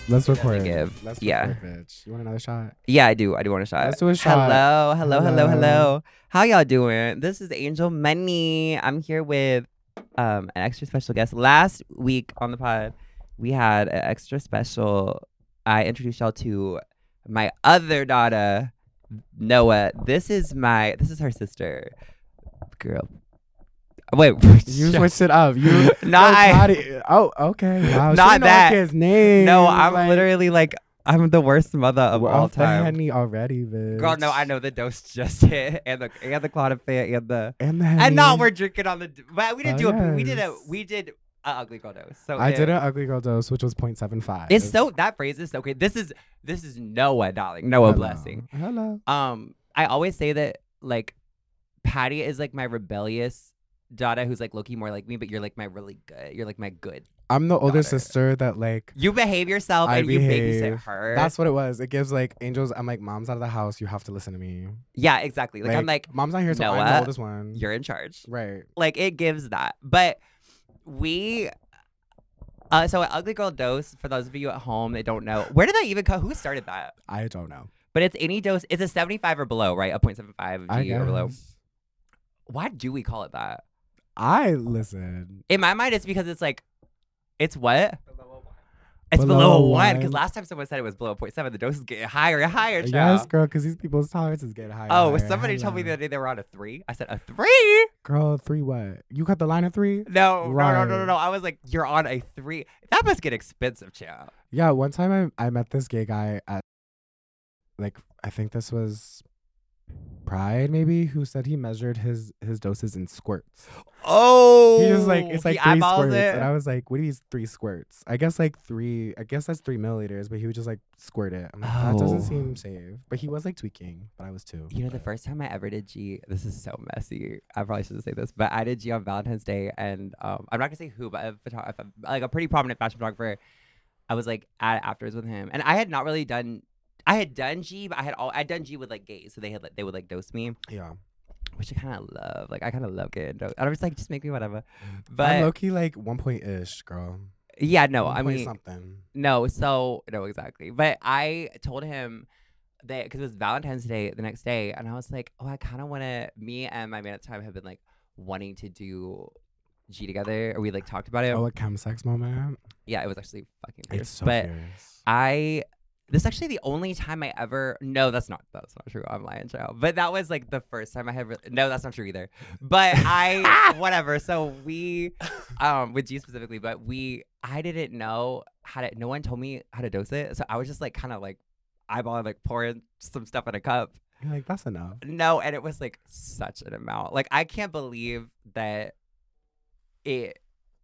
Let's it doesn't record. give. Let's Yeah. record, bitch. You want another shot? Yeah, I do. I do want a shot. Let's do a shot. Hello. How y'all doing? This is Angel Money. I'm here with an extra special guest. Last week on the pod, we had an extra special. I introduced y'all to my other daughter, Noah. This is her sister. Girl. Wait, You switched it up. You Not Oh, okay. Wow. Not she know that. Kid's name. No, I'm literally like, I'm the worst mother of We're all off the time. Henny already, bitch. Girl, no, I know the dose just hit, and the Clonopin and the And the Henny. and now we're drinking on the. But we didn't do Oh, a. yes. We did a ugly girl dose. So I did an ugly girl dose, which was 0.75. It's so that phrase is so okay. This is Noah, darling. Noah Hello. blessing. Hello. I always say that like Patty is like my rebellious daughter who's like low-key more like me, but you're like my really good. You're like my good. I'm the older daughter. sister that like. You behave yourself I and you babysit behave. her. That's what it was. It gives like angels. I'm like, mom's out of the house. You have to listen to me. Yeah, exactly. Like I'm like, mom's not here, so I'm Noah, the oldest one. you're in charge. Right. Like it gives that. But we so an ugly girl dose, for those of you at home that don't know, where did that even come? Who started that? I don't know. But it's any dose. It's a 75 or below, right? A 0.75 I G or below. guess. Why do we call it that? I listen. In my mind, it's because it's like, it's what? It's Below below a 1. Because one. last time someone said it was below 0.7, the dose is getting higher and higher, child. Yes, girl, because these people's tolerances get higher. Oh, higher, somebody told me the higher. other day they were on a 3. I said, a 3? Girl, 3 what? You cut the line at 3? No. Right. I was like, you're on a 3. That must get expensive, child. Yeah, one time I met this gay guy at, like, I think this was Pride, maybe, who said he measured his doses in squirts. Oh. He just like, it's like he 3 eyeballs squirts. it. And I was like, what do you mean 3 squirts? I guess that's 3 milliliters, but he would just like squirt it. I'm like, that doesn't Oh. seem safe. But he was like tweaking, but I was too. You know, the first time I ever did G, this is so messy. I probably shouldn't say this, but I did G on Valentine's Day, and I'm not gonna say who, but like a pretty prominent fashion photographer. I was like at afterwards with him, and I had not really done. I had done G, but I'd done G with like gays, so they would like dose me, Yeah. which I kind of love. Like I kind of love getting dosed. I was just like, just make me whatever. I'm But low key like 1 point-ish, girl. yeah, no, 1 I point mean, something. no, exactly. But I told him that because it was Valentine's Day the next day, and I was like, oh, I kind of want to. Me and my man at the time have been like wanting to do G together, or we like talked about it. Oh, a chemsex moment. Yeah, it was actually fucking fierce. It's so but fierce. this is actually the only time I ever. No, that's not true. I'm lying, child. But that was like the first time I had. No, that's not true either. But whatever. So we, with G specifically, but I didn't know how to. No one told me how to dose it, so I was just like kind of like eyeballing, like pouring some stuff in a cup. You're like, that's enough. No, and it was like such an amount. Like I can't believe that it.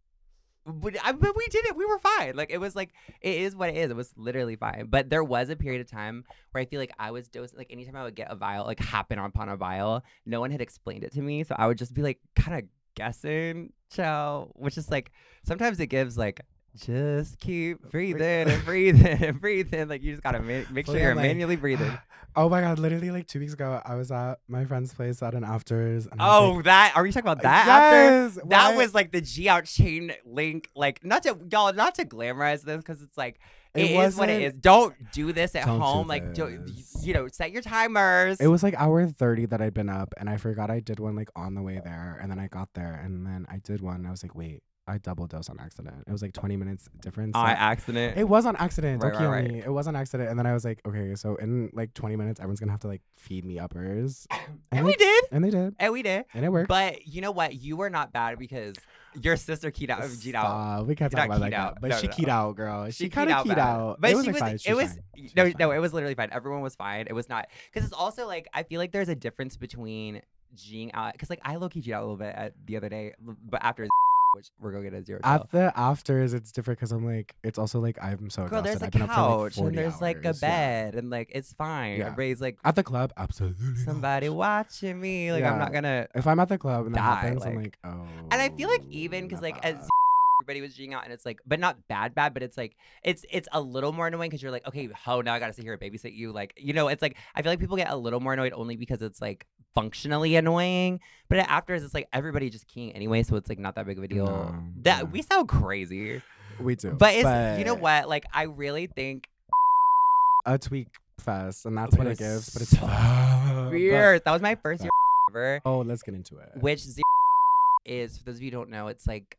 But we did it. We were fine. Like it was like it is what it is. It was literally fine. But there was a period of time where I feel like I was dosing. Like anytime I would get a vial, like happen upon a vial, no one had explained it to me, so I would just be like kind of guessing, chow. Which is like sometimes it gives like just keep breathing and breathing and breathing. Like you just gotta make sure you're like, manually breathing. Oh my god! Literally, like 2 weeks ago, I was at my friend's place at an afters. And I was Oh, like, that are you talking about that after? yes, That what? was like the G out chain link. Like not to glamorize this because it's like it is what it wasn't- is. Don't do this at Don't do home. Like this. set your timers. It was like hour 30 that I'd been up, and I forgot I did one like on the way there, and then I got there, and then I did one. And I was like, wait, I double dosed on accident. It was like 20 minutes difference. on So- accident. It was on accident. Right, Don't kill right, me. It was on accident. And then I was like, okay, so in like 20 minutes, everyone's gonna have to like feed me uppers. and we did. And they did. And we did. And it worked. But you know what? You were not bad because your sister keyed out. G'd out. Stop. We can't You're talk not about like keyed out. that. But No, she no, keyed no. out, girl. She Keyed kind of keyed bad. out. But it was she like fine. was. She It was was. fine. She No, was no. fine. It was literally fine. Everyone was fine. It was not because it's also like I feel like there's a difference between G'ing out because like I low key G'd out a little bit the other day, but after which we're gonna get a 0 chill. At the afters, it's different because I'm like, it's also like I'm so Girl, exhausted. there's a I've been up for, like, couch 40 and there's like a hours. Yeah. bed and like it's fine. Yeah. Everybody's like At the club, absolutely. not. somebody watching me. Like I'm Yeah. not gonna. If I'm at the club and that Die, happens, I'm like- like, oh. And I feel like even because not like as bad. everybody was G'ing out and it's like, but not bad, but it's like it's a little more annoying because you're like, okay, now I gotta sit here and babysit you. Like it's like I feel like people get a little more annoyed only because it's like functionally annoying, but afterwards it's like everybody just keying anyway, so it's like not that big of a deal. No, That yeah. we sound crazy. We do. But you know what? Like, I really think a tweak fest, and that's what it gives. But it's weird. That was my first year ever. Oh, let's get into it. Which is, for those of you who don't know, it's like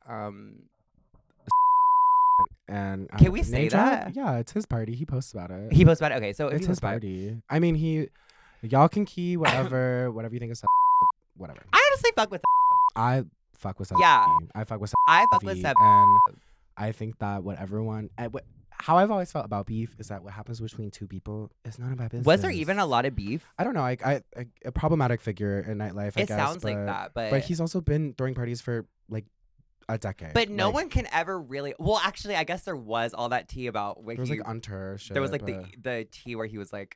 and can we say that? Yeah, it's his party. He posts about it. He posts about it. Okay, so it's his party. I mean, y'all can key whatever you think is whatever. I honestly fuck with. I fuck with. Yeah, I fuck with. I fuck with. And I think that what everyone. How I've always felt about beef is that what happens between two people is none of my business. Was there even a lot of beef? I don't know. I a problematic figure in nightlife. I guess, sounds like that, but he's also been throwing parties for like a decade. But no one can ever really. Well, actually, I guess there was all that tea about when there was like Unter shit. There was like the tea where he was like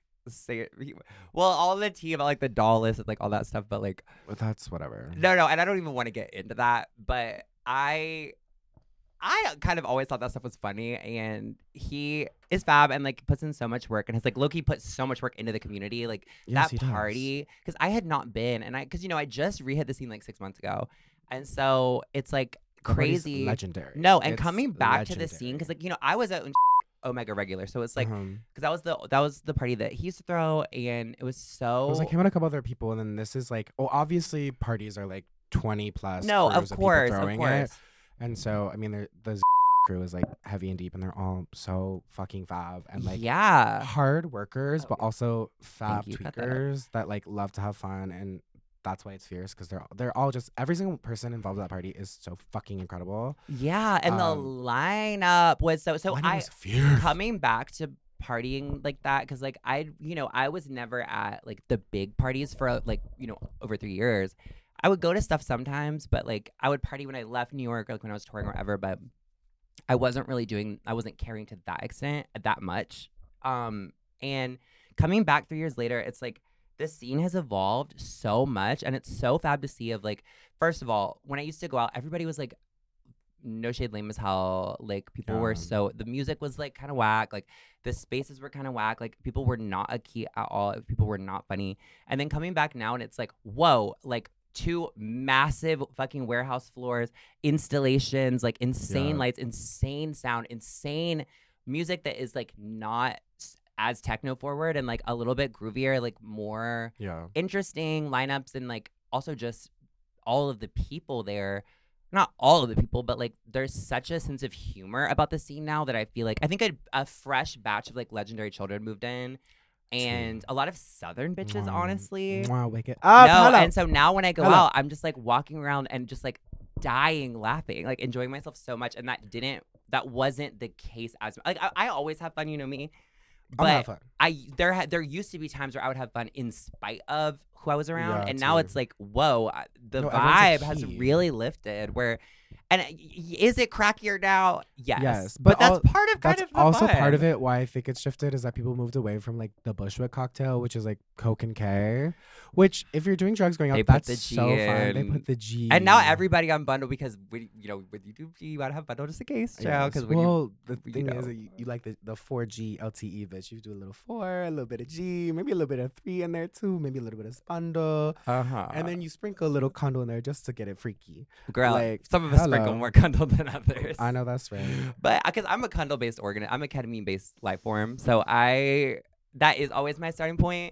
all the tea about like the doll list and like all that stuff. But like that's whatever. No, and I don't even want to get into that. But I kind of always thought that stuff was funny, and he is fab and like puts in so much work and has like low-key put so much work into the community. Like yes, that party, because I had not been, and because I just re-hit the scene like 6 months ago, and so it's like crazy, legendary. No, and it's coming back legendary. to the scene, because like I was at Omega regular, so it's like because that was the party that he used to throw, and it was so. It was like him and a couple other people, and then this is like, obviously parties are like 20 plus. No, of course. It. And so, I mean, the crew is like heavy and deep, and they're all so fucking fab and like hard workers, but also fab tweakers that like love to have fun, and that's why it's fierce, because they're all just every single person involved in that party is so fucking incredible. Yeah, and the lineup was so. Was fierce. Coming back to partying like that, because like I was never at like the big parties for like over 3 years. I would go to stuff sometimes, but like I would party when I left New York, or like when I was touring or whatever, but I wasn't carrying to that extent that much. And coming back 3 years later, it's like the scene has evolved so much, and it's so fab to see. Of like, first of all, when I used to go out, everybody was like, no shade, lame as hell. Like people were the music was like kind of whack. Like the spaces were kind of whack. Like people were not a key at all. People were not funny. And then coming back now, and it's like, whoa, like 2 massive fucking warehouse floors, installations, like insane lights, insane sound, insane music that is like not as techno forward and like a little bit groovier, like more interesting lineups, and like also just all of the people there. Not all of the people, but like there's such a sense of humor about the scene now that I feel like I think a fresh batch of like legendary children moved in. And a lot of Southern bitches, honestly. Wake it up. No, hello. and so now when I go out, I'm just like walking around and just like dying laughing, like enjoying myself so much. And that wasn't the case as like I always have fun, you know me. But there used to be times where I would have fun in spite of who I was around, and now it's like, whoa, the vibe has really lifted. And is it crackier now? Yes. But that's part of that's also part of it. Why I think it's shifted is that people moved away from like the Bushwick cocktail, which is like Coke and K. Which, if you're doing drugs going out, that's so fun. They put the G. And now everybody on bundle, because when you do G, you gotta have bundle just in case, child. Because the thing is, you like the 4G LTE, bitch. You do a little 4, a little bit of G, maybe a little bit of 3 in there too, maybe a little bit of spundle, and then you sprinkle a little condo in there just to get it freaky. Girl, like some of us sprinkle more condo than others. I know that's right, but because I'm a condo based organism, I'm a ketamine based life form, so that is always my starting point.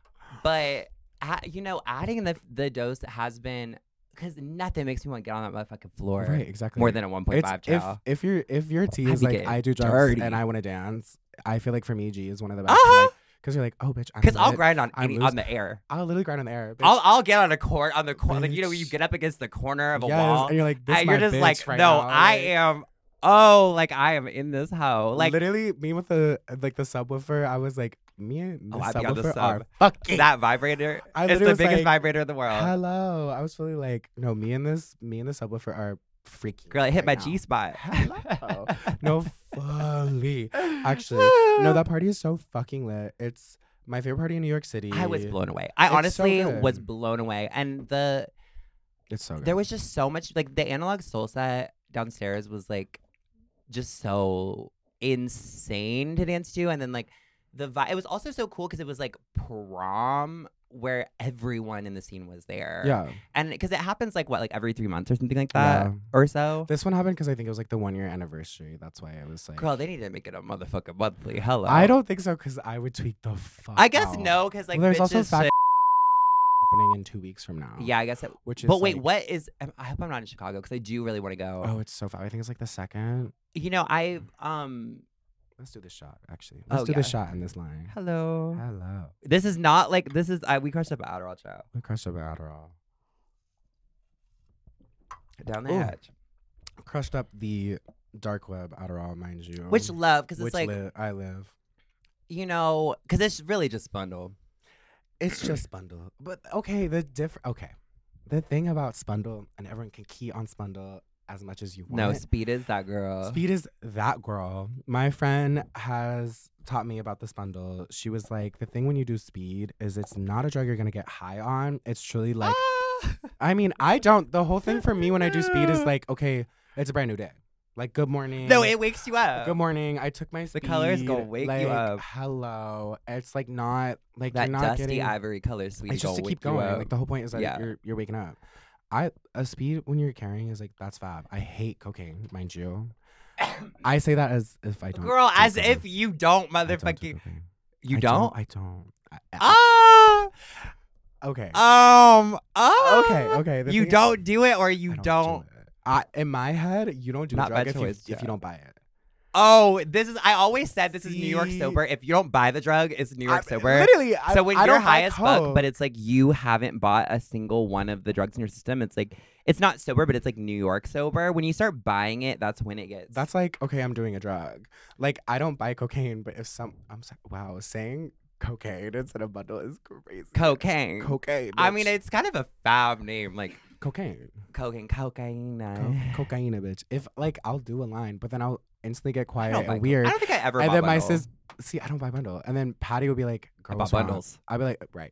But adding the dose has been, because nothing makes me want to get on that motherfucking floor. Right, exactly. More than a 1.5 chow. If your tea is like, I do drugs dirty, and I want to dance, I feel like for me, G is one of the best. Because you're like, oh, bitch. Because I'll grind on the air. I'll literally grind on the air. Bitch. I'll get on the corner. Like, when you get up against the corner of a wall. And you're like, this and you're just like, right no, now. I am. Oh, like I am in this hoe. Like literally, me with the subwoofer, I was like, me and the subwoofer are fucking that vibrator. It's the biggest vibrator in the world. Hello, I was feeling like, no, me and the subwoofer are freaky. Girl, I hit right my now. G-spot. Hello. No, fully. Actually, no, that party is so fucking lit. It's my favorite party in New York City. I was blown away. I honestly was blown away, and it's so good. There was just so much, like the Analog Soul set downstairs was like just so insane to dance to, and then like the vibe. It was also so cool because it was like prom where everyone in the scene was there. Yeah. And because it happens like every 3 months or something like that or so. This one happened because I think it was like the 1 year anniversary. That's why it was like. Girl, they need to make it a motherfucking monthly. Hello. I don't think so because I would tweak the fuck. I guess out. no, because like there's also shit. Happening in 2 weeks from now. Yeah, I guess. But wait, what is? I hope I'm not in Chicago because I do really want to go. Oh, it's so fun. I think it's like the second. You know, Let's do this shot. Actually, let's do this shot in this line. Hello. Hello. This is not like this is. We crushed up Adderall, child. We crushed up Adderall. Down the hatch. Crushed up the dark web Adderall, mind you. Which love, because it's like I live. You know, because it's really just Spundle. It's just Spundle, but okay. The thing about Spundle, and everyone can key on Spundle as much as you want. No, Speed is that girl. Speed is that girl. My friend has taught me about the Spundle. She was like, the thing when you do Speed is it's not a drug you're gonna get high on. It's truly like, I mean, I don't. The whole thing for me when I do Speed is like, okay, it's a brand new day. Like, good morning. No, it wakes you up. Good morning. I took my Speed. The color is gonna wake you up. Hello. It's like not like that you're not dusty getting, ivory color Sweet. It's just to keep going. Like the whole point is that you're waking up. A Speed when you're carrying is like that's fab. I hate cocaine, mind you. I say that as if I don't. Girl, as if you don't, motherfucking. You don't? I don't. Okay. Okay. You don't do it, or you don't. In my head, you don't do a drug if you don't buy it. Oh, I always said this is New York sober. If you don't buy the drug, it's New York sober. Literally. So when you're high as fuck, but it's like you haven't bought a single one of the drugs in your system, it's like, it's not sober, but it's like New York sober. When you start buying it, that's when it gets. That's like, okay, I'm doing a drug. Like, I don't buy cocaine, but if wow, saying cocaine instead of bundle is crazy. Cocaine. Cocaine. I mean, it's kind of a fab name. Like, cocaine. Cocaine, bitch. If like I'll do a line, but then I'll instantly get quiet and weird. I don't think I ever. And bought then bundle. my sis, see, I don't buy bundle. And then Patty would be like, "Girl, I bought bundles." I'd be like, "Right."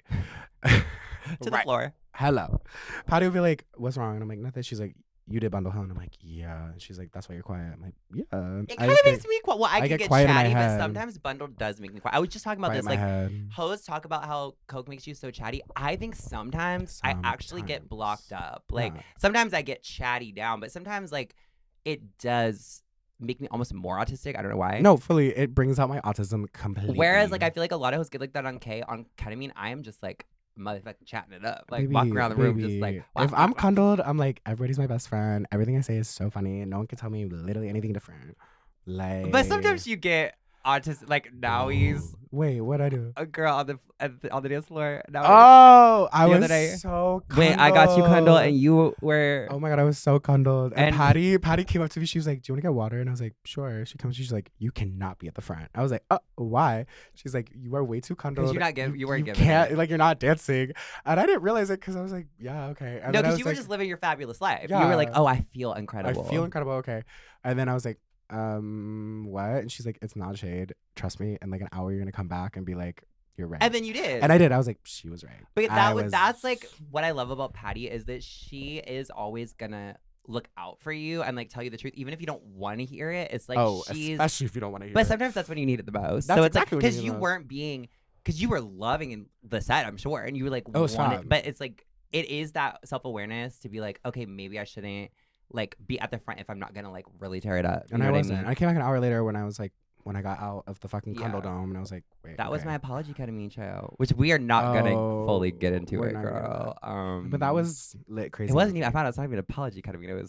To the floor. Hello. Patty would be like, "What's wrong?" And I'm like, "Nothing." She's like, "You did bundle, huh?" And I'm like, "Yeah." And she's like, "That's why you're quiet." I'm like, "Yeah." It kind of makes me quiet. Well, I can get quiet chatty, in my but head. sometimes bundle does make me quiet. I was just talking about Quiet this. in my Like, head. hoes talk about how coke makes you so chatty. I think sometimes I actually get blocked up. Like, sometimes I get chatty down, but sometimes like it does make me almost more autistic. I don't know why. No, fully. It brings out my autism completely. Whereas like I feel like a lot of hoes get like that on ketamine. I am just like motherfucking chatting it up, like walking around the room just like. If I'm condoled, I'm like, everybody's my best friend. Everything I say is so funny, and no one can tell me literally anything different. Like, but sometimes you get autistic, like Nowies. Wait, what'd I do? A girl on the dance floor. I was so condoled. Wait, I got you condoled and you were. Oh my god, I was so condoled. And Patty came up to me. She was like, "Do you want to get water?" And I was like, "Sure." She comes. She's like, "You cannot be at the front." I was like, "Oh, why?" She's like, "You are way too condoled. You weren't giving. Can't like you're not dancing." And I didn't realize it because I was like, "Yeah, okay." And no, because you were just living your fabulous life. Yeah. You were like, "Oh, I feel incredible. I feel incredible." Okay. And then I was like, what? And she's like, "It's not shade. Trust me. In like an hour, you're gonna come back and be like, you're right." And then you did. And I did. I was like, she was right. But that's like what I love about Patty is that she is always gonna look out for you and like tell you the truth, even if you don't want to hear it. It's like especially if you don't want to hear it. But sometimes that's when you need it the most. That's so it's exactly like because you weren't being, because you were loving in the set, I'm sure, and you were like, but it's like it is that self-awareness to be like, okay, maybe I shouldn't like be at the front if I'm not gonna like really tear it up. And I wasn't. I came back an hour later when I was like, when I got out of the fucking condo dome, and I was like, wait. That was my apology ketamine child, which we are not gonna fully get into it, girl. But that was lit crazy. It wasn't even. I found out it's not even apology ketamine. It was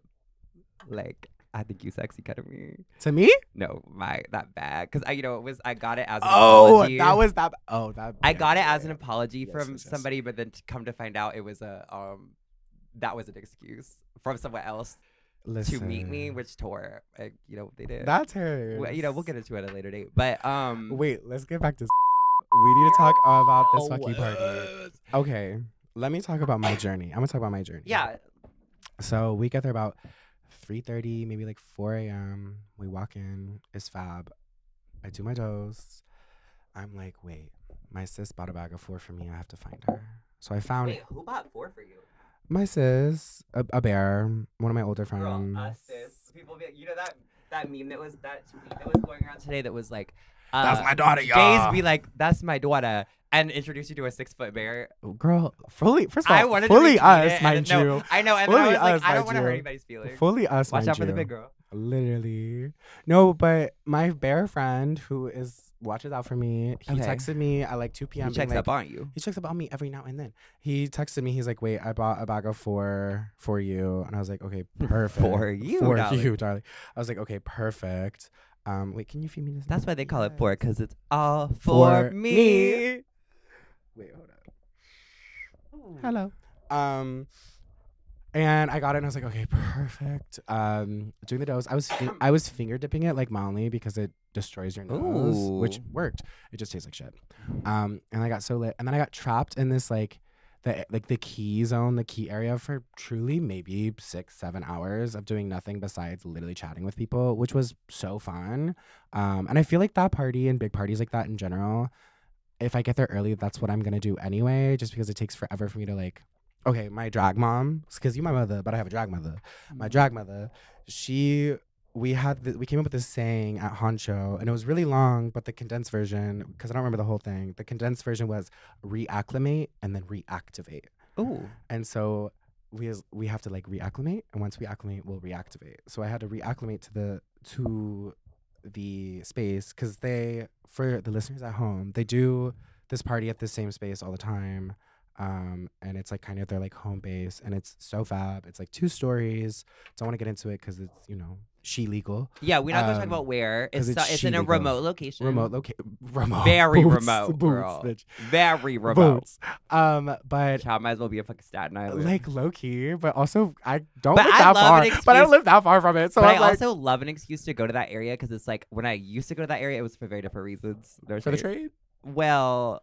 like, I think you sexy ketamine. To me? No, that bad. Because I got it as an apology. That was that. I got it as an apology from somebody, but then to come to find out it was that was an excuse from someone else to meet me, which tore. They did. That's her. We'll get into it at a later date. But wait, let's get back to. We need to talk about this fucking party. Okay, let me talk about my journey. I'm gonna talk about my journey. Yeah. So we get there about 3:30, maybe like 4 a.m. We walk in. It's fab. I do my dose. I'm like, wait, my sis bought a bag of 4 for me. I have to find her. So I found. Wait, who bought 4 for you? My sis, a bear, one of my older friends. Girl, sis. People, that meme that was going around today that was like, That's my daughter, y'all. Gays be like, that's my daughter. And introduce you to a 6-foot bear. Girl, fully, first of all, I wanted fully to us, mind you. No, I know. And fully then I was us, like, I don't want to hurt you. anybody's feelings. Fully us, Watch mind out for the you. big girl. Literally. No, but my bear friend who watches out for me, he texted me at like 2 p.m. He checks up on you. He checks up on me every now and then. He texted me. He's like, wait, I bought a bag of 4 for you. And I was like, okay, perfect. For you, darling. I was like, okay, perfect. Wait, can you feed me this? That's why they call it 4, because it's all for me. Wait, hold up. Ooh. Hello. And I got it and I was like, okay, perfect. Doing the dose. I was finger dipping it like Molly because it destroys your nose, which worked. It just tastes like shit. And I got so lit. And then I got trapped in this the key zone, the key area for truly maybe 6-7 hours of doing nothing besides literally chatting with people, which was so fun. And I feel like that party and big parties like that in general, if I get there early, that's what I'm going to do anyway, just because it takes forever for me to like, okay, my drag mom, because you're my mother, but I have a drag mother. My drag mother, we came up with this saying at Honcho, and it was really long, but the condensed version, because I don't remember the whole thing, the condensed version was reacclimate and then reactivate. Ooh. And so we have to like reacclimate, and once we acclimate, we'll reactivate. So I had to reacclimate to the space, because for the listeners at home, they do this party at the same space all the time. And it's like kind of their like home base, and it's so fab. It's like 2 stories. Don't want to get into it because it's, she legal. Yeah, we're not going to talk about where. It's in a remote location. Remote. Very Boots, remote, boots, girl. bitch. Very remote. Boots. But child might as well be a fucking Staten Island. like low key, but also I don't live that far. But I don't live that far from it. So but I also love an excuse to go to that area, because it's like when I used to go to that area, it was for very different reasons. For the trade? Well,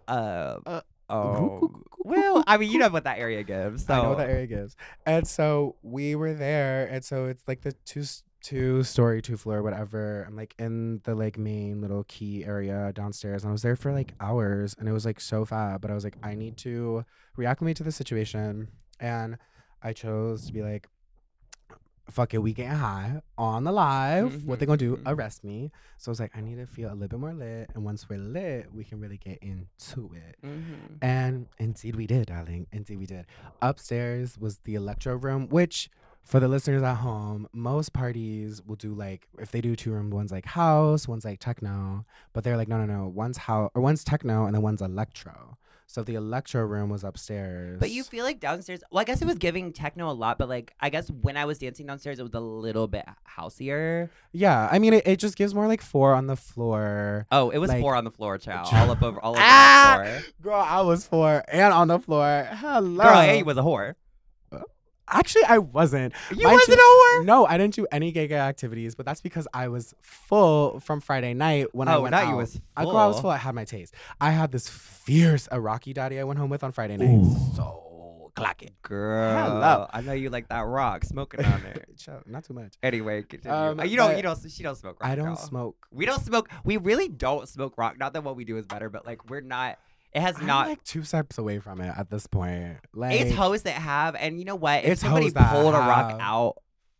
well, I mean, you know what that area gives. So. I know what that area gives. And so we were there, and so it's like the two-story, 2-floor, whatever. I'm like in the like main little key area downstairs, and I was there for like hours, and it was like so fab. But I was like, I need to reacclimate to the situation, and I chose to be like, fuck it, we getting high on the live. Mm-hmm. What they gonna do? Arrest me. So I was like, I need to feel a little bit more lit, and once we're lit, we can really get into it. Mm-hmm. And indeed we did, darling. Indeed we did. Upstairs was the electro room, which for the listeners at home, most parties will do like, if they do 2-room, one's like house, one's like techno, but they're like, no, one's house or one's techno and then one's electro. So the electro room was upstairs. But you feel like downstairs, well, I guess it was giving techno a lot, but like, I guess when I was dancing downstairs, it was a little bit houseier. Yeah. I mean, it just gives more like 4 on the floor. Oh, it was like, 4 on the floor, child. all over the floor. Girl, I was 4 and on the floor. Hello. Girl, hey, you was a whore. Actually, I wasn't. You wasn't a whore? No, I didn't do any gay activities, but that's because I was full from Friday night when I went out. You was full. I was full. I had my taste. I had this fierce Iraqi daddy I went home with on Friday night. Ooh. So clack it. Girl. Hello. I know you like that rock smoking on there. Not too much. Anyway, continue. She don't smoke rock. I don't smoke. We don't smoke. We really don't smoke rock. Not that what we do is better, but like we're not. It has not. I'm like 2 steps away from it at this point. Like, it's hoes that have, and you know what? If somebody pulled a rock out,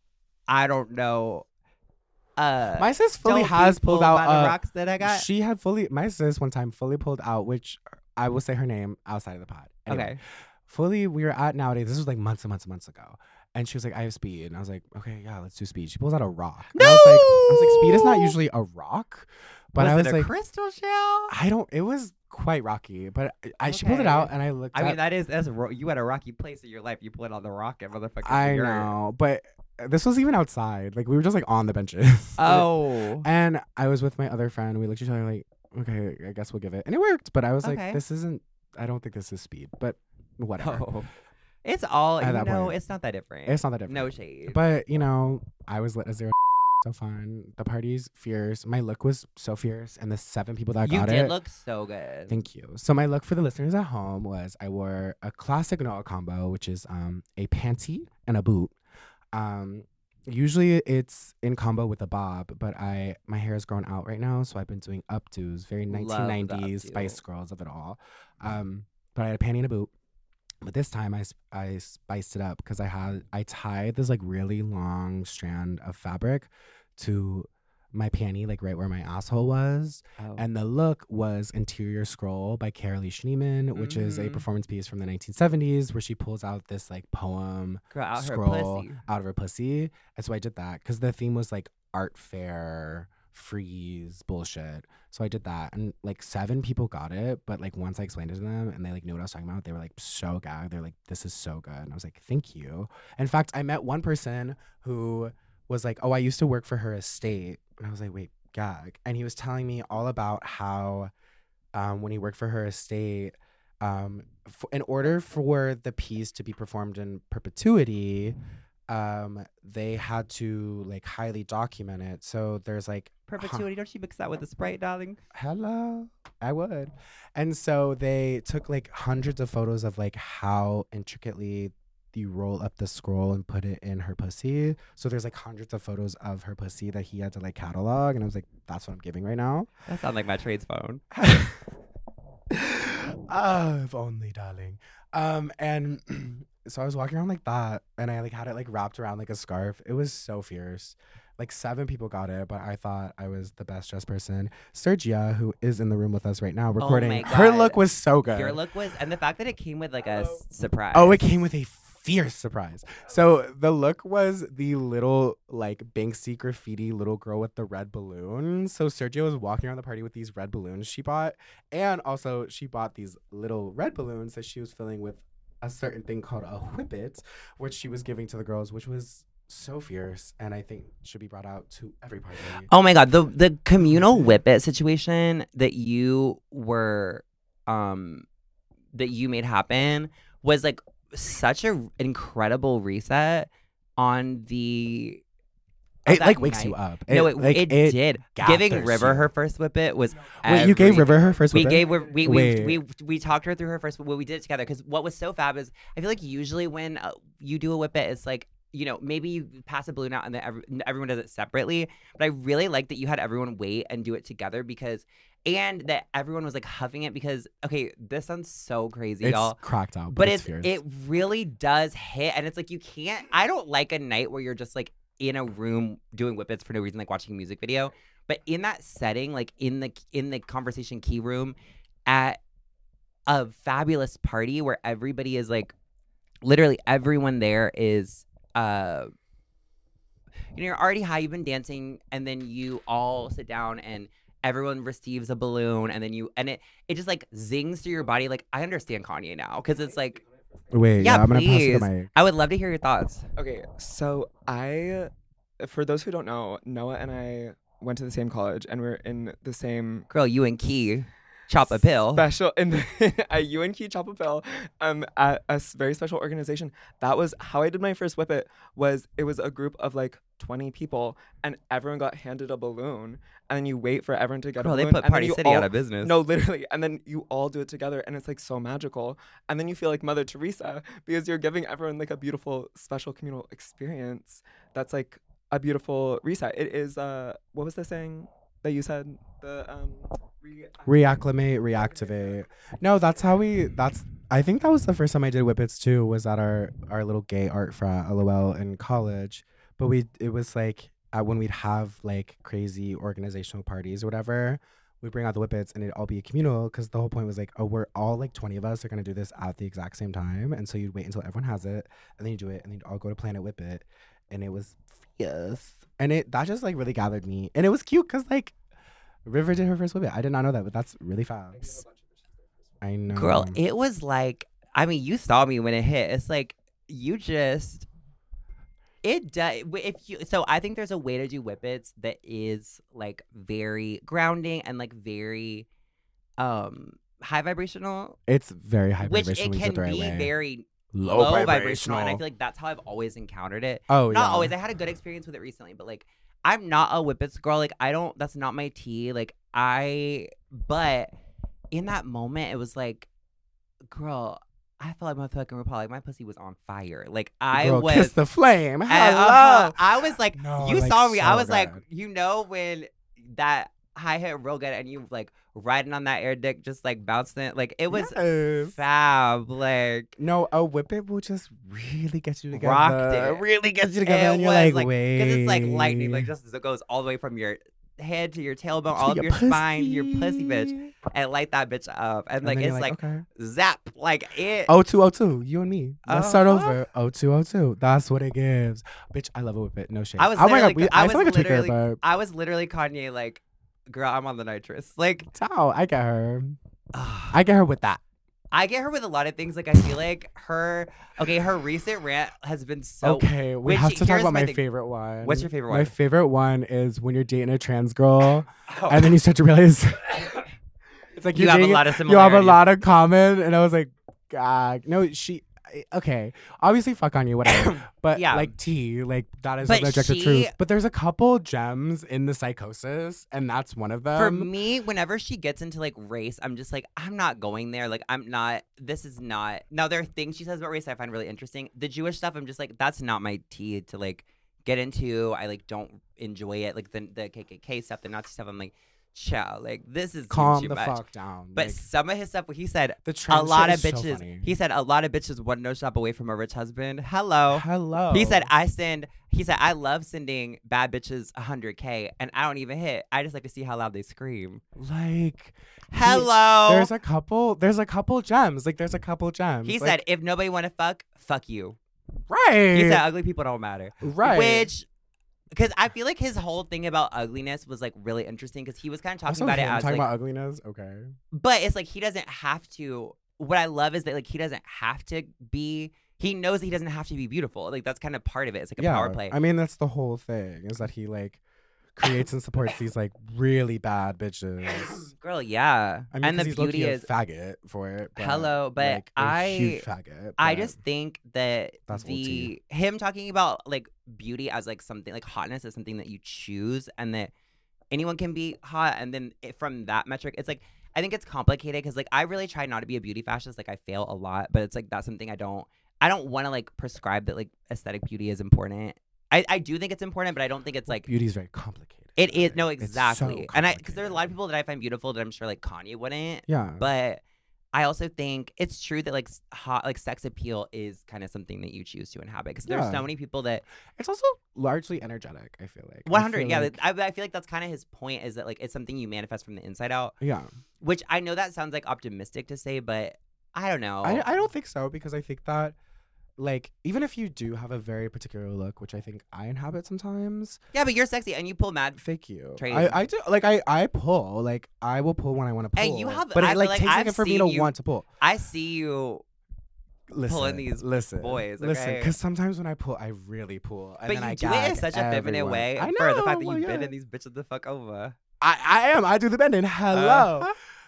I don't know. My sis fully has pulled out the rocks that I got. She had my sis one time fully pulled out, which I will say her name outside of the pod. Anyway, okay. Fully, we were at Nowadays. This was like months and months and months ago. And she was like, I have speed. And I was like, okay, yeah, let's do speed. She pulls out a rock. No! I was like, speed is not usually a rock. But I was it like, a crystal shell? It was quite rocky. But she pulled it out and I looked I mean, that's you had a rocky place in your life. You pulled on the rock and motherfucker. I know. But this was even outside. Like, we were just like on the benches. Oh. And I was with my other friend. We looked at each other like, okay, I guess we'll give it. And it worked. But I was like, I don't think this is speed. But whatever. Oh. It's all, it's not that different. It's not that different. No shade. But, I was lit as 0. So fun. The party's fierce. My look was so fierce. And the 7 people that got it. You did look so good. Thank you. So my look for the listeners at home was I wore a classic Noah combo, which is a panty and a boot. Usually it's in combo with a bob, but my hair is grown out right now. So I've been doing updos, very 1990s Spice Girls of it all. But I had a panty and a boot. But this time I spiced it up because I tied this like really long strand of fabric to my panty like right where my asshole was. And the look was Interior Scroll by Carolee Schneemann, which is a performance piece from the 1970s where she pulls out this like poem scroll out of her pussy. And so I did that because the theme was like art fair freeze bullshit. So I did that, and like 7 people got it, but like once I explained it to them and they like knew what I was talking about, they were like so gagged. They're like, this is so good. And I was like, thank you. In fact, I met one person who was like, oh, I used to work for her estate. And I was like, wait, gag. And he was telling me all about how when he worked for her estate, in order for the piece to be performed in perpetuity, they had to like highly document it. So there's like perpetuity. Don't you mix that with a Sprite, darling? Hello, I would. And so they took like hundreds of photos of like how intricately you roll up the scroll and put it in her pussy. So there's like hundreds of photos of her pussy that he had to like catalog. And I was like, that's what I'm giving right now. That sounds like my trades phone. If only, darling. And so I was walking around like that, and I like had it like wrapped around like a scarf. It was so fierce. Like 7 people got it, but I thought I was the best dressed person. Sergia, who is in the room with us right now recording, her look was so good. Your look was, and the fact that it came with like a surprise. Oh, it came with a fierce surprise. So the look was the little like Banksy graffiti little girl with the red balloon. So Sergio was walking around the party with these red balloons she bought, and also she bought these little red balloons that she was filling with a certain thing called a whippet, which she was giving to the girls, which was so fierce, and I think should be brought out to every party. Oh my god, the communal whippet situation that you were that you made happen was like such an incredible reset on the it like wakes you up. No, it did. Giving River her first whippet was. Wait, you gave River her first whippet? We talked her through her first. Well, we did it together because what was so fab is I feel like usually when you do a whippet, it's like, you know, maybe you pass a balloon out and then everyone does it separately. But I really like that you had everyone wait and do it together and that everyone was like huffing it because, okay, this sounds so crazy, y'all. It's cracked out, but it really does hit. And it's like, you can't, I don't like a night where you're just like in a room doing whippets for no reason, like watching a music video. But in that setting, like in the conversation key room at a fabulous party where everybody is like, literally everyone there is, you know, you're already high, you've been dancing, and then you all sit down and everyone receives a balloon, and then it just like zings through your body. Like, I understand Kanye now because it's like, wait, yeah, I'm gonna pass please. the mic. I would love to hear your thoughts. Okay, so for those who don't know, Noah and I went to the same college, and we're in the same. Girl, you and Key. Chop a pill. Special at UN Key Chop a Pill, at a very special organization. That was how I did my first whippet. It was a group of like 20 people, and everyone got handed a balloon, and then you wait for everyone to get a balloon. They put Party City out of business. No, literally, and then you all do it together, and it's like so magical. And then you feel like Mother Teresa because you're giving everyone like a beautiful, special communal experience. That's like a beautiful reset. It is. What was the saying that you said? The Reacclimate, reactivate. No, I think that was the first time I did whippets too, was at our little gay art frat, LOL, in college. But it was like when we'd have like crazy organizational parties or whatever, we'd bring out the whippets and it'd all be communal because the whole point was like, oh, we're all like 20 of us are going to do this at the exact same time. And so you'd wait until everyone has it and then you do it and then you'd all go to Planet Whippet. And it was fierce. And that just like really gathered me. And it was cute because like River did her first whippet. I did not know that, but that's really fast. I know. Girl, it was like, I mean, you saw me when it hit. It's like, you just, it does. So I think there's a way to do whippets that is like very grounding and like very high vibrational. It's very high Which vibrational. it can be very low vibrational. And I feel like that's how I've always encountered it. Oh, Not always. I had a good experience with it recently, but like, I'm not a whippets girl. Like, that's not my tea. Like, but in that moment, it was like, girl, I felt like my fucking RuPaul. Like, my pussy was on fire. Like, Kiss the flame. Hello. I was like, no, you like, saw me. so I was good. like, you know, when that high hit real good and you like riding on that air dick, just like bouncing it. Like, it was fab. Like, no, a whippet will just really get you together. Rocked it. Really gets you together. And you're like, wait. Because it's like lightning. Like, just it goes all the way from your head to your tailbone, all of your spine, your pussy, bitch, and light that bitch up. And like it's like okay. Zap, like it. 0202, you and me. Let's start over. 0202. That's what it gives, bitch. I love it with it. No shade. I was literally Kanye, like, girl, I'm on the nitrous. Like, I get her. I get her with that. I get her with a lot of things. Like, I feel like her recent rant has been so... Okay, we have to talk about my favorite one. What's your favorite one? My favorite one is when you're dating a trans girl, and then you start to realize... it's like you have a lot of similarities. You have a lot of common, and I was like, God. No, okay, obviously fuck on you, whatever. But like like that is the objective truth. But there's a couple gems in the psychosis, and that's one of them. For me, whenever she gets into like race, I'm just like, I'm not going there. Like, I'm not. This is not. Now there are things she says about race I find really interesting. The Jewish stuff, I'm just like, that's not my tea to like get into. I like don't enjoy it. Like the KKK stuff, the Nazi stuff. I'm like, chill, like this is calm too the much. Fuck down. But like, some of his stuff, he said a lot of bitches. So he said a lot of bitches one no shop away from a rich husband. Hello. He said I love sending bad bitches $100K and I don't even hit. I just like to see how loud they scream. Like, hello. There's a couple gems. Like there's a couple gems. He said if nobody want to fuck you. Right. He said ugly people don't matter. Right. Which. Because I feel like his whole thing about ugliness was like really interesting because he was kind of talking about it as talking like, about ugliness, okay. But it's like he doesn't have to. What I love is that like he doesn't have to be. He knows that he doesn't have to be beautiful. Like that's kind of part of it. It's like a power play. I mean, that's the whole thing is that he like creates and supports these like really bad bitches. Girl, yeah. I mean, and the beauty is a faggot for it. But, hello, but like, huge faggot. I just think that him talking about like beauty as like something like hotness is something that you choose and that anyone can be hot, and then from that metric, it's like I think it's complicated because like I really try not to be a beauty fascist. Like I fail a lot, but it's like that's something I don't want to like prescribe that like aesthetic beauty is important. I do think it's important, but I don't think it's like beauty is very complicated. It is exactly, so and because there are a lot of people that I find beautiful that I'm sure like Kanye wouldn't. Yeah, but I also think it's true that like sex appeal is kind of something that you choose to inhabit because there's so many people that it's also largely energetic. I feel like 100. Yeah, like, I feel like that's kind of his point is that like it's something you manifest from the inside out. Yeah, which I know that sounds like optimistic to say, but I don't know. I don't think so because I think that. Like, even if you do have a very particular look, which I think I inhabit sometimes. Yeah, but you're sexy and you pull mad. Fake you. Trade. I do. Like, I pull. Like, I will pull when I want to pull. And you have, but it like takes like for me to want to pull. I see you pulling these boys. Okay? Listen, because sometimes when I pull, I really pull. And but then you do it in such a feminine way. I know. For the fact that you've been in these bitches the fuck over. I am. I do the bending. Hello.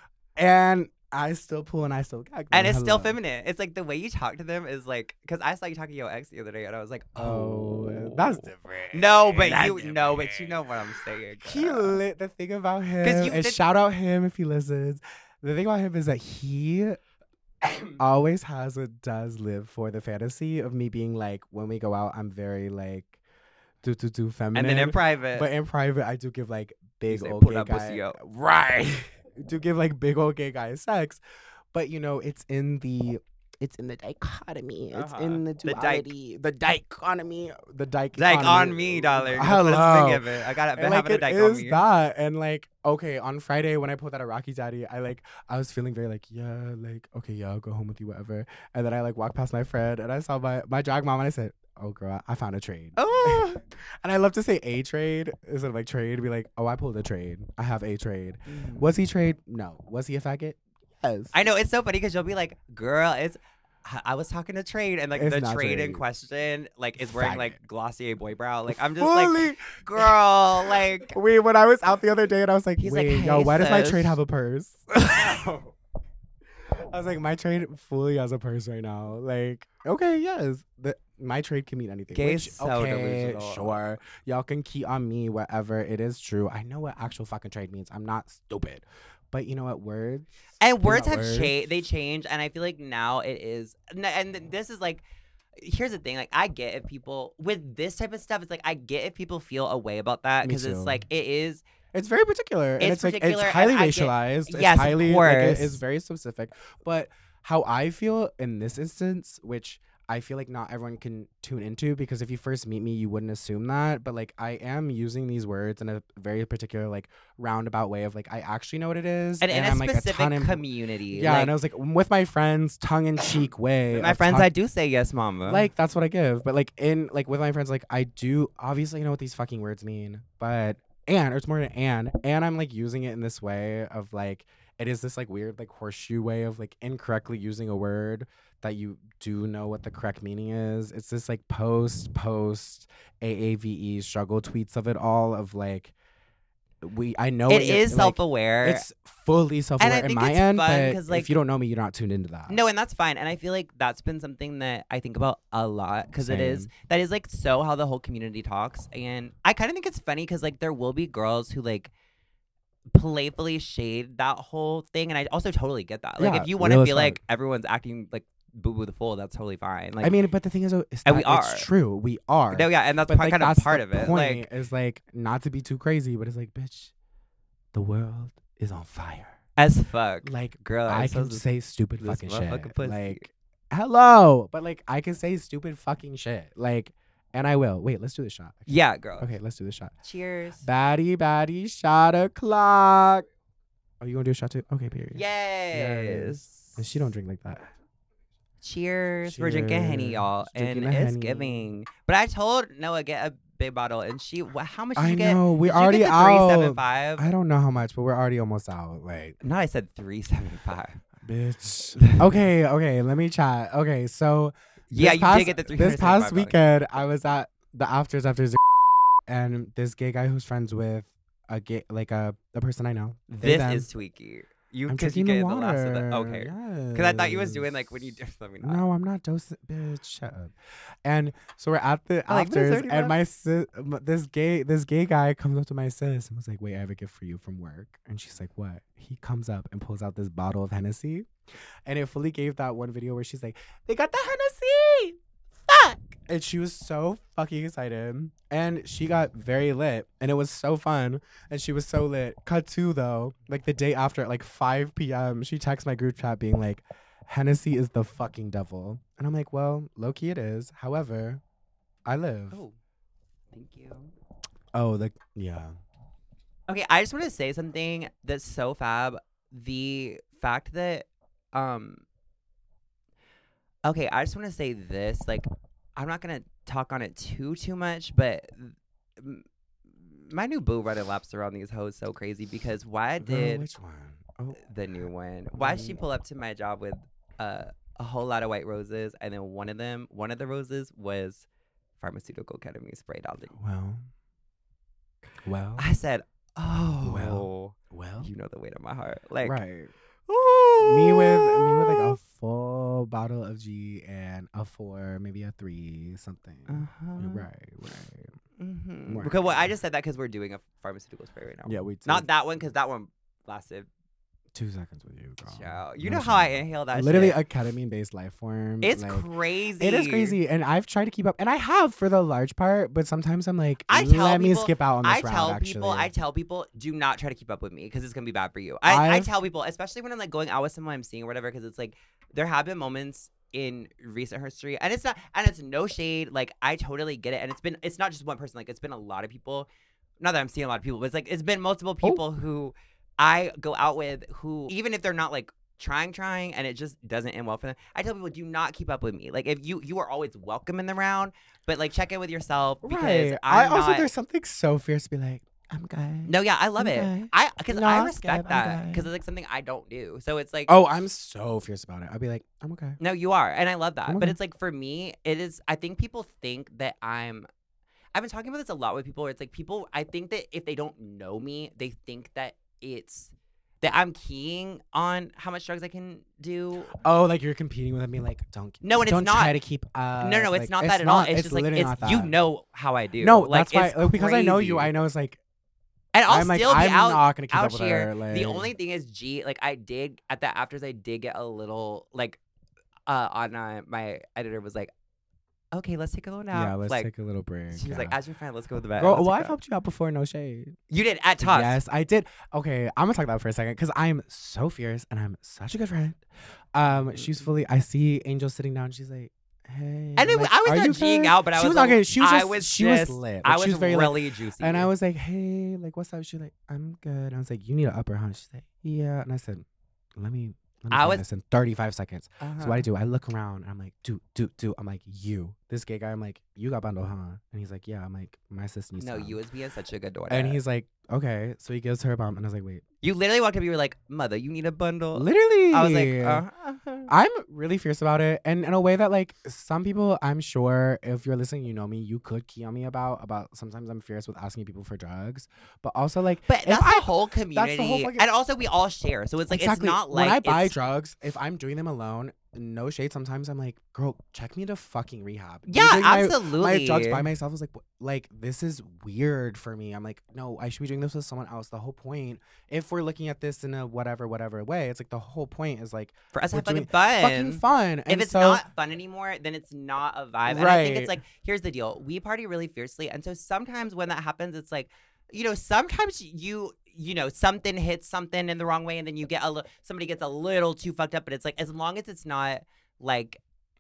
And I still pull and I still gag. And it's still feminine. It's like the way you talk to them is like, because I saw you talking to your ex the other day and I was like, oh, that's different. No, but you know what I'm saying. Girl. He lit the thing about him. And shout out him if he listens. The thing about him is that he always has or does live for the fantasy of me being like, when we go out, I'm very like, do feminine. And then in private. But in private, I do give like big old gay guy. Right. To give like big old gay guy sex, but you know it's in the dichotomy. It's in the duality. The dichotomy. The dyke on me, darling. Hello. I got it. Having a dyke on me. That and like okay, on Friday when I pulled out a Rocky Daddy, I was feeling very like I'll go home with you, whatever. And then I like walked past my friend and I saw my drag mom and I said, oh girl, I found a trade. Oh. And I love to say a trade instead of like trade. Be like, oh, I pulled a trade. I have a trade. Was he trade? No. Was he a faggot? Yes. I know, it's so funny because you'll be like, girl, I was talking to trade and like it's the trade in question like is wearing like Glossier boy brow. Like I'm just like, girl, like when I was out the other day and I was like, he's wait, like, hey, yo, why does my trade have a purse? I was like, my trade fully has a purse right now. Like, okay, yes. My trade can mean anything. Gay's so delusional. Sure. Y'all can key on me, whatever. It is true. I know what actual fucking trade means. I'm not stupid. But you know what? Words. And words have changed. They change. And I feel like now it is. And this is like, here's the thing. Like, I get if people, with this type of stuff, it's like, I get if people feel a way about that. Because it's like, it is. It's very particular. It's particular, like, it's highly racialized. Yes, it's highly, of course. Like, it's very specific. But how I feel in this instance, which I feel like not everyone can tune into, because if you first meet me, you wouldn't assume that. But like, I am using these words in a very particular, like, roundabout way of like, I actually know what it is. And in a I'm, like, specific community. Yeah, like, and I was like, with my friends, tongue in cheek way. My friends, I do say yes, mama. Like, that's what I give. But like, with my friends, like, I do obviously know what these fucking words mean. But or it's more than and I'm like using it in this way of like, it is this like weird like horseshoe way of like incorrectly using a word that you do know what the correct meaning is. It's this like post AAVE struggle tweets of it all, of like, I know it is self-aware. It's fully self-aware in my end, but like, if you don't know me, you're not tuned into that. No, and that's fine. And I feel like that's been something that I think about a lot, because that is like so how the whole community talks. And I kind of think it's funny because like there will be girls who like playfully shade that whole thing, and I also totally get that. Like, if you want to feel like everyone's acting like Boo Boo the Fool, that's totally fine. Like, I mean, but the thing is, it's true. We are. No, yeah, and that's kind of part of it. Like, is like not to be too crazy, but it's like, bitch, the world is on fire as fuck. Like, girl, I can say stupid fucking shit. Like, hello, but like, I can say stupid fucking shit. Like, and I will. Wait, let's do the shot. Yeah, girl. Okay, let's do the shot. Cheers. Baddie, shot o'clock. Oh, you gonna do a shot too? Okay, period. Yes. And she don't drink like that. Cheers. We're drinking Henny, y'all. And it's giving. But I told Noah, get a big bottle. And she, how much did you get? I know. We're already out. 375? I don't know how much, but we're already almost out. Like, no, I said 375. Bitch. Okay. Let me chat. Okay, so. Yeah, you did get the 375. This past weekend, I was at the afters after and this gay guy who's friends with a gay, like a person I know. This is Tweaky. I'm drinking the water. Last of the, okay. Because I thought you was doing like when you let me know. No, I'm not dosing. Bitch, shut up. And so we're at the afters, and this gay guy comes up to my sis and was like, "Wait, I have a gift for you from work." And she's like, "What?" He comes up and pulls out this bottle of Hennessy, and it fully gave that one video where she's like, "They got the Hennessy, fuck!" And she was so fucking excited, and she got very lit, and it was so fun, and she was so lit. Cut to though, like the day after at like 5 p.m., she texts my group chat being like, "Hennessy is the fucking devil," and I'm like, "Well, low key it is. However, I live." Oh, thank you. Oh, yeah. Okay, I just want to say something that's so fab. The fact that, okay, I just want to say this, like, I'm not going to talk on it too much, but my new boo running laps around these hoes so crazy, because which one? Oh, the new one. Why did she pull up to my job with a whole lot of white roses, and then one of the roses was pharmaceutical ketamine sprayed on the... Well. I said, oh. Well. You know the weight of my heart. Like, right. Ooh. Me with like a full bottle of G and a 4, maybe a 3, something. Right. Mm-hmm. Because I just said that because we're doing a pharmaceutical spray right now. Yeah, we did. Not that one, because that one lasted 2 seconds with you, girl. Ciao. You know how I inhale that literally shit. A ketamine-based life form. It's like, crazy. It is crazy. And I've tried to keep up. And I have for the large part. But sometimes I'm like, let me skip out on this route, I tell people, do not try to keep up with me, because it's going to be bad for you. I tell people, especially when I'm like going out with someone I'm seeing or whatever, because it's like, there have been moments in recent history. And it's no shade. Like, I totally get it. And it's not just one person. Like, it's been a lot of people. Not that I'm seeing a lot of people, but it's like, it's been multiple people who I go out with, who, even if they're not like trying and it just doesn't end well for them, I tell people, do not keep up with me. Like, if you are always welcome in the round, but like check in with yourself, because there's something so fierce to be like, I'm good. No, yeah, I love it. I respect that, because it's like something I don't do. So it's like, oh, I'm so fierce about it. I'll be like, I'm okay. No, you are, and I love that. But it's like, for me, it is. I think people think that I've been talking about this a lot with people, where it's like, people, I think that if they don't know me, they think that it's that I'm keying on how much drugs I can do. Oh, like you're competing with me, like don't it's not try to keep up. No, it's not that at all. It's just like, it's, you know how I do. No, like, that's why, because I know you. I know it's like, and I'll still be I'm not gonna keep out up with here. her. Like, the only thing is, like, I did at the afters, I did get a little like, on my editor was like, okay, let's take a little nap. Yeah, let's like, take a little break. She was like, as your friend, let's go to the bed. Girl, well, I've helped you out before, no shade. You did at Toss. Yes, I did. Okay, I'm gonna talk about it for a second, because I'm so fierce and I'm such a good friend. She's fully. I see Angel sitting down. She's like, hey. And like, I was not G'ing out, but I was okay. She was just lit. Like, I she was very really juicy. And I was like, hey, like, what's up? She's like, I'm good. And I was like, you need an upper, huh? She's like, yeah. And I said, let me find this in 35 seconds. So what I do, I look around and I'm like, do. I'm like, you. This gay guy, I'm like, you got bundle, huh? And he's like, yeah. I'm like, my sis needs some. you as being such a good daughter. And he's like, okay. So he gives her a bump. And I was like, wait. You literally walked up, you were like, mother, you need a bundle? Literally. I was like, I'm really fierce about it. And in a way that, like, some people, I'm sure, if you're listening, you know me, you could key on me about sometimes I'm fierce with asking people for drugs. But also, like, but that's the whole community. That's the whole and also, we all share. So it's like, exactly. It's not like. When I buy drugs, if I'm doing them alone, no shade, sometimes I'm like, girl, check me to fucking rehab. Yeah, absolutely. My drugs by myself is like, this is weird for me. I'm like, no, I should be doing this with someone else. The whole point, if we're looking at this in a whatever way, it's like the whole point is like for us to have fucking fun. If it's not fun anymore, then it's not a vibe. Right. And I think it's like, here's the deal: we party really fiercely, and so sometimes when that happens, it's like, sometimes you something hits something in the wrong way, and then you get somebody gets a little too fucked up. But it's like, as long as it's not like,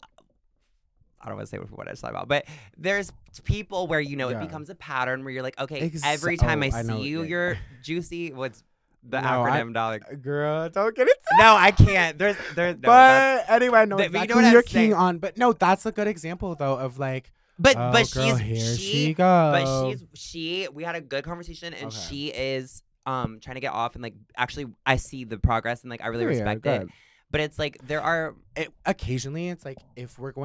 I don't want to say what I was talking about, but there's people where it becomes a pattern where you're like, okay, every time I see you, you're juicy. What's the acronym, darling? Girl, don't get it. No, I can't. There's no. But anyway, I know exactly who you're keying on. But no, that's a good example though of like. But girl, she goes. But we had a good conversation, and she is trying to get off, and like actually I see the progress, and like I really respect it. But it's like occasionally it's like if we're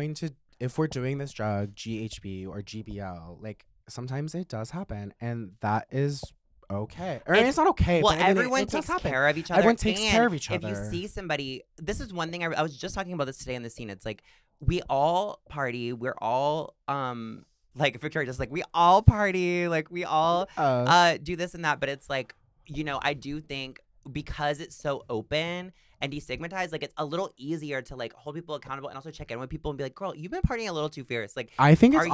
doing this drug GHB or GBL, like sometimes it does happen, and that is okay. Or it's not okay. Well, but everyone takes care of each other. Everyone takes care of each other. If you see somebody, this is one thing I was just talking about this today in the scene. It's like we all party. We're all like Victoria, just like we all party. Like we all do this and that. But it's like I do think because it's so open and destigmatized, like it's a little easier to like hold people accountable and also check in with people and be like, girl, you've been partying a little too fierce. Like I think it's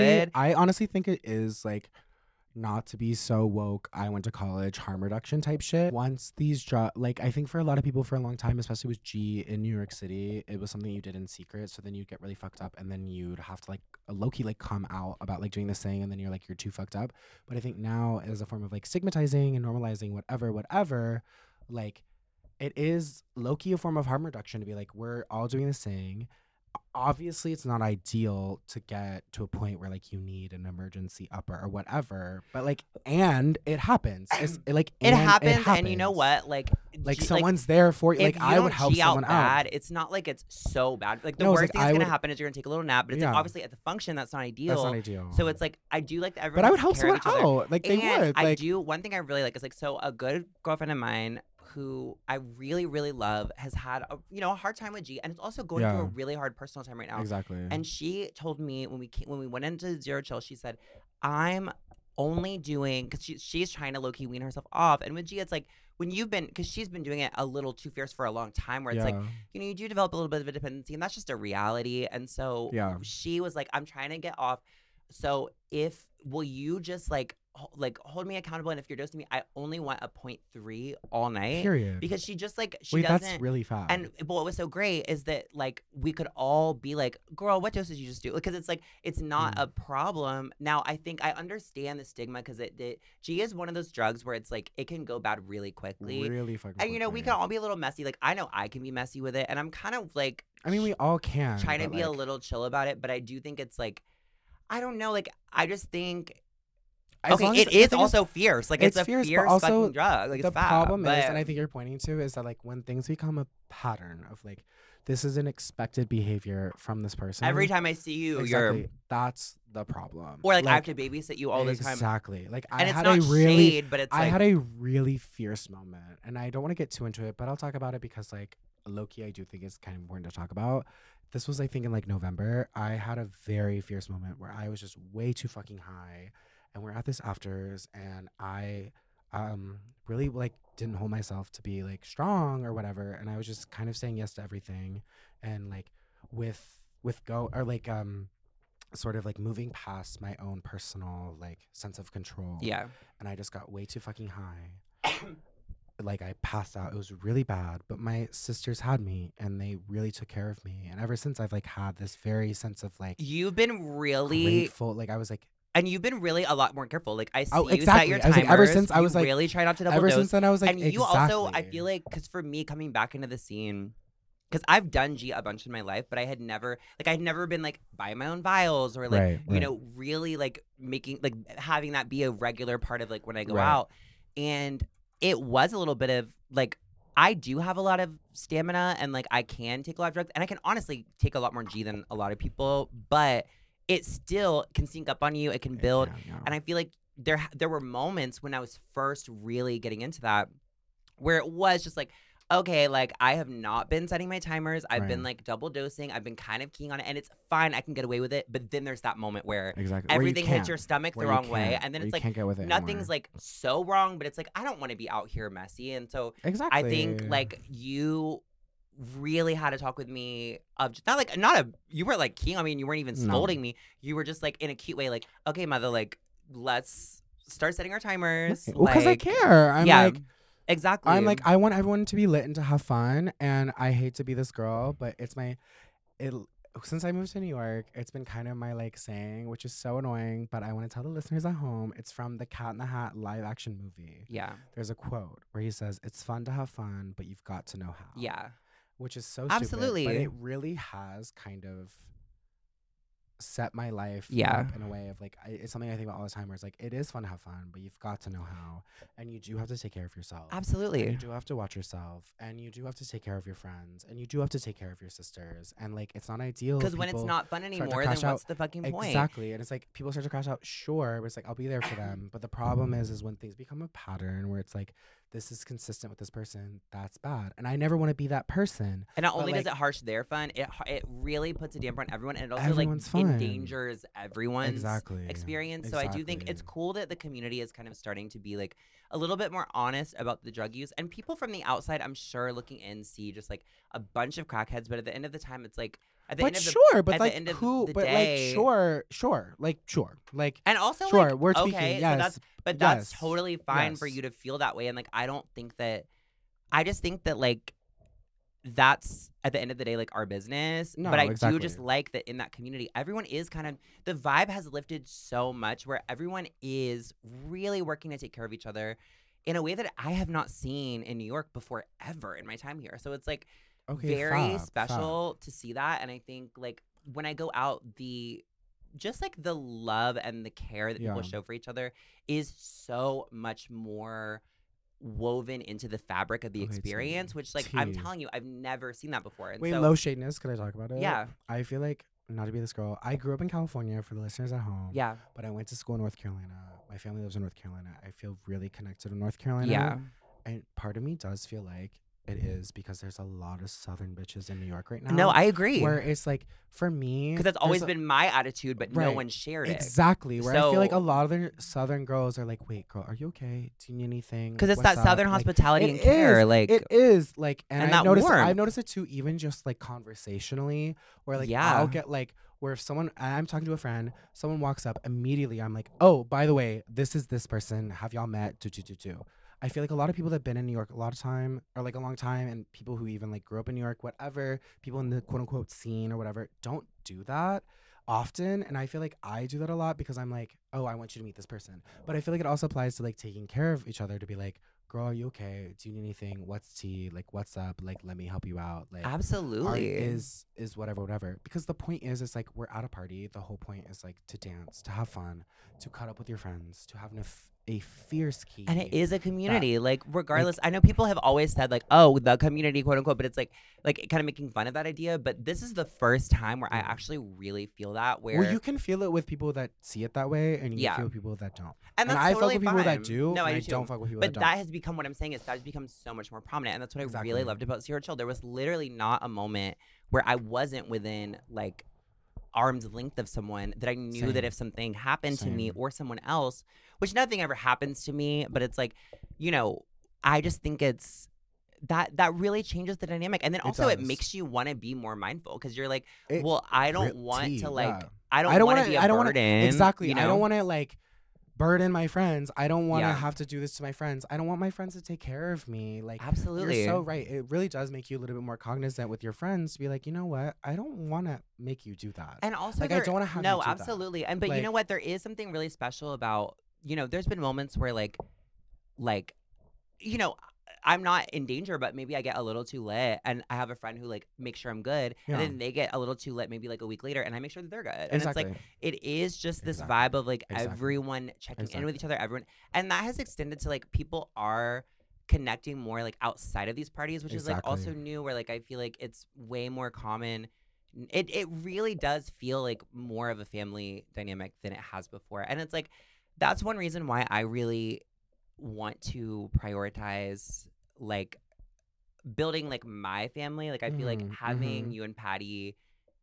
I honestly think it is like not to be so woke, I went to college, harm reduction type shit. Once these like I think for a lot of people for a long time, especially with G in New York City, it was something you did in secret. So then you'd get really fucked up, and then you'd have to like low-key like come out about like doing this thing, and then you're like, you're too fucked up. But I think now as a form of like stigmatizing and normalizing whatever, like it is low-key a form of harm reduction to be like, we're all doing this thing. Obviously, it's not ideal to get to a point where like you need an emergency upper or whatever, but like, and it happens. It happens, and you know what? Like someone's there for you. Like I would help someone out. It's not like it's so bad. Like the worst thing that's gonna happen is you're gonna take a little nap, but it's like, obviously at the function that's not ideal. So it's like I do like that everyone. But I would help someone out. Like they would. I do. One thing I really like is like, so a good girlfriend of mine who I really, really love has had a hard time with G, and it's also going through a really hard personal time right now. Exactly. And she told me when we went into Zero Chill, she said, I'm only doing, because she's trying to low-key wean herself off. And with G, it's like when because she's been doing it a little too fierce for a long time, where it's like, you do develop a little bit of a dependency, and that's just a reality. And so she was like, I'm trying to get off. So will you just like hold me accountable, and if you're dosing me, I only want a 0.3 all night. Period. Because she just like doesn't. That's really fast. And what was so great is that like we could all be like, girl, what dose did you just do? Because it's like it's not a problem. Now I think I understand the stigma, because G is one of those drugs where it's like it can go bad really quickly. Really fucking. And we can all be a little messy. Like I know I can be messy with it, and I'm kind of like, I mean, we all can trying to be a little chill about it, but I do think it's like, I don't know, like I just think. Okay, it is also fierce. Like it's a fierce fucking drug. Like the problem is, and I think you're pointing to, is that like when things become a pattern of like, this is an expected behavior from this person. Every time I see you, that's the problem. Or like I have to babysit you all the time. Exactly. Like I had a really fierce moment, and I don't want to get too into it, but I'll talk about it because like low-key I do think it's kind of important to talk about. This was I think in like November. I had a very fierce moment where I was just way too fucking high. And we're at this afters, and I really like didn't hold myself to be like strong or whatever, and I was just kind of saying yes to everything, and like with go or like sort of like moving past my own personal like sense of control. Yeah. And I just got way too fucking high. like I passed out. It was really bad, but my sisters had me and they really took care of me. And ever since I've like had this very sense of like you've been really grateful. Like I was like, and you've been really a lot more careful. Like I see oh, you set your exactly. I was timers. like, ever since I you was like, really try not to double ever dose. since then I was like, and you exactly. also, I feel like, because for me coming back into the scene, because I've done G a bunch in my life, but I had never been like buying my own vials or like you know really like making like having that be a regular part of like when I go out. And it was a little bit of like, I do have a lot of stamina and like I can take a lot of drugs and I can honestly take a lot more G than a lot of people, but it still can sneak up on you. It can build. And I feel like there were moments when I was first really getting into that where it was just like, okay, like I have not been setting my timers. I've been like double dosing. I've been kind of keying on it and it's fine. I can get away with it. But then there's that moment where everything hits your stomach the wrong way. And then it's like nothing's like so wrong, but it's like, I don't want to be out here messy. And so I think like you really had to talk with me of you weren't like keying on me and you weren't even scolding me. You were just like in a cute way, like, okay, mother, like let's start setting our timers. Well, because I care. I'm like, exactly. I'm like, I want everyone to be lit and to have fun. And I hate to be this girl, but since I moved to New York, it's been kind of my like saying, which is so annoying, but I want to tell the listeners at home, it's from the Cat in the Hat live action movie. Yeah. There's a quote where he says, it's fun to have fun, but you've got to know how. Yeah. Which is so absolutely stupid, but it really has kind of set my life up in a way of like it's something I think about all the time where it's like it is fun to have fun, but you've got to know how, and you do have to take care of yourself. Absolutely. And you do have to watch yourself, and you do have to take care of your friends, and you do have to take care of your sisters, and like it's not ideal because when it's not fun anymore, then what's the fucking point? Exactly. And it's like people start to crash out, sure, but it's like I'll be there for them, but the problem is when things become a pattern where it's like this is consistent with this person, that's bad. And I never want to be that person. And not only does it harsh their fun, it really puts a damper on everyone. And it also like endangers everyone's experience. So I do think it's cool that the community is kind of starting to be like a little bit more honest about the drug use. And people from the outside, I'm sure, looking in see just like a bunch of crackheads. But at the end of the time, it's like, at the end of the, sure, but like end of who? The but day, like sure, like and also sure, like, we're okay, speaking, yes, but that's totally fine for you to feel that way. And like I don't think that. I just think that like that's at the end of the day like our business. No, but I do just like that in that community, everyone is kind of the vibe has lifted so much where everyone is really working to take care of each other in a way that I have not seen in New York before ever in my time here. So it's like. Very special to see that. And I think like when I go out, just like the love and the care that people show for each other is so much more woven into the fabric of the experience, which like I'm telling you, I've never seen that before. And wait, low shadeness, could I talk about it? Yeah. I feel like, not to be this girl, I grew up in California for the listeners at home. Yeah. But I went to school in North Carolina. My family lives in North Carolina. I feel really connected to North Carolina. Yeah. And part of me does feel like it is because there's a lot of Southern bitches in New York right now. No, I agree. Where it's like, for me... Because that's always been my attitude, but no one shared it. Exactly. Where I feel like a lot of the Southern girls are like, wait, girl, are you okay? Do you need anything? Because it's that Southern hospitality and care. Like it is. Like, and I've noticed it too, even just like conversationally, where like I'll get like, where if I'm talking to a friend, someone walks up, immediately I'm like, oh, by the way, this is this person. Have y'all met? I feel like a lot of people that have been in New York a lot of time or like a long time, and people who even like grew up in New York, whatever, people in the quote unquote scene or whatever, don't do that often. And I feel like I do that a lot because I'm like, oh, I want you to meet this person. But I feel like it also applies to like taking care of each other, to be like, girl, are you okay? Do you need anything? What's tea? Like, what's up? Like, let me help you out. Like, absolutely is whatever. Because the point is, it's like we're at a party. The whole point is like to dance, to have fun, to cut up with your friends, to have a fierce key. And it is a community. Like, regardless, I know people have always said like, oh, the community, quote unquote, but it's like kind of making fun of that idea. But this is the first time where I actually really feel that. Where you can feel it with people that see it that way, and you feel people that don't. And that's I totally fuck with fine. people that do. No, I don't fuck with people but that don't. That has become, what I'm saying is that has become so much more prominent, and that's what I really loved about Sierra Chill. There was literally not a moment where I wasn't within like arm's length of someone that I knew that if something happened to me or someone else, which nothing ever happens to me, but it's like, you know, I just think it's that really changes the dynamic. And then also it makes you want to be more mindful, because you're like, well, I don't want to like, I don't want to be a burden. Exactly. You know? I don't want to like burden my friends. I don't want to have to do this to my friends. I don't want my friends to take care of me. Like, absolutely, you're so right. It really does make you a little bit more cognizant with your friends to be like, you know what? I don't want to make you do that. And also, like, I don't want to have you do absolutely. that. And but you know what? There is something really special about, there's been moments where like, I'm not in danger, but maybe I get a little too lit, and I have a friend who like makes sure I'm good, and then they get a little too lit, maybe like a week later, and I make sure that they're good. And it's like it is just this vibe of like everyone checking in with each other, everyone, and that has extended to like people are connecting more like outside of these parties, which is like also new. Where like I feel like it's way more common. It really does feel like more of a family dynamic than it has before, and it's like that's one reason why I really want to prioritize like building like my family. Like I feel like having you and Patty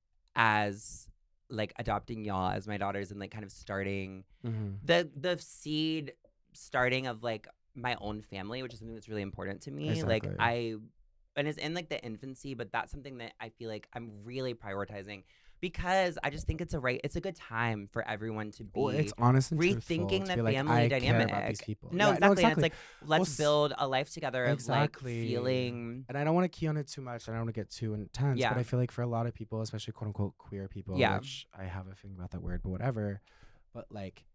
as like adopting y'all as my daughters and like kind of starting the seed starting of like my own family, which is something that's really important to me. Like and it's in like the infancy, but that's something that I feel like I'm really prioritizing because I just think it's a good time for everyone to be it's honest and rethinking the like, family dynamic. Care about these people. No, exactly. It's like let's build a life together of like feeling. And I don't want to key on it too much. I don't want to get too intense. But I feel like for a lot of people, especially quote unquote queer people, which I have a feeling about that word, but whatever. But like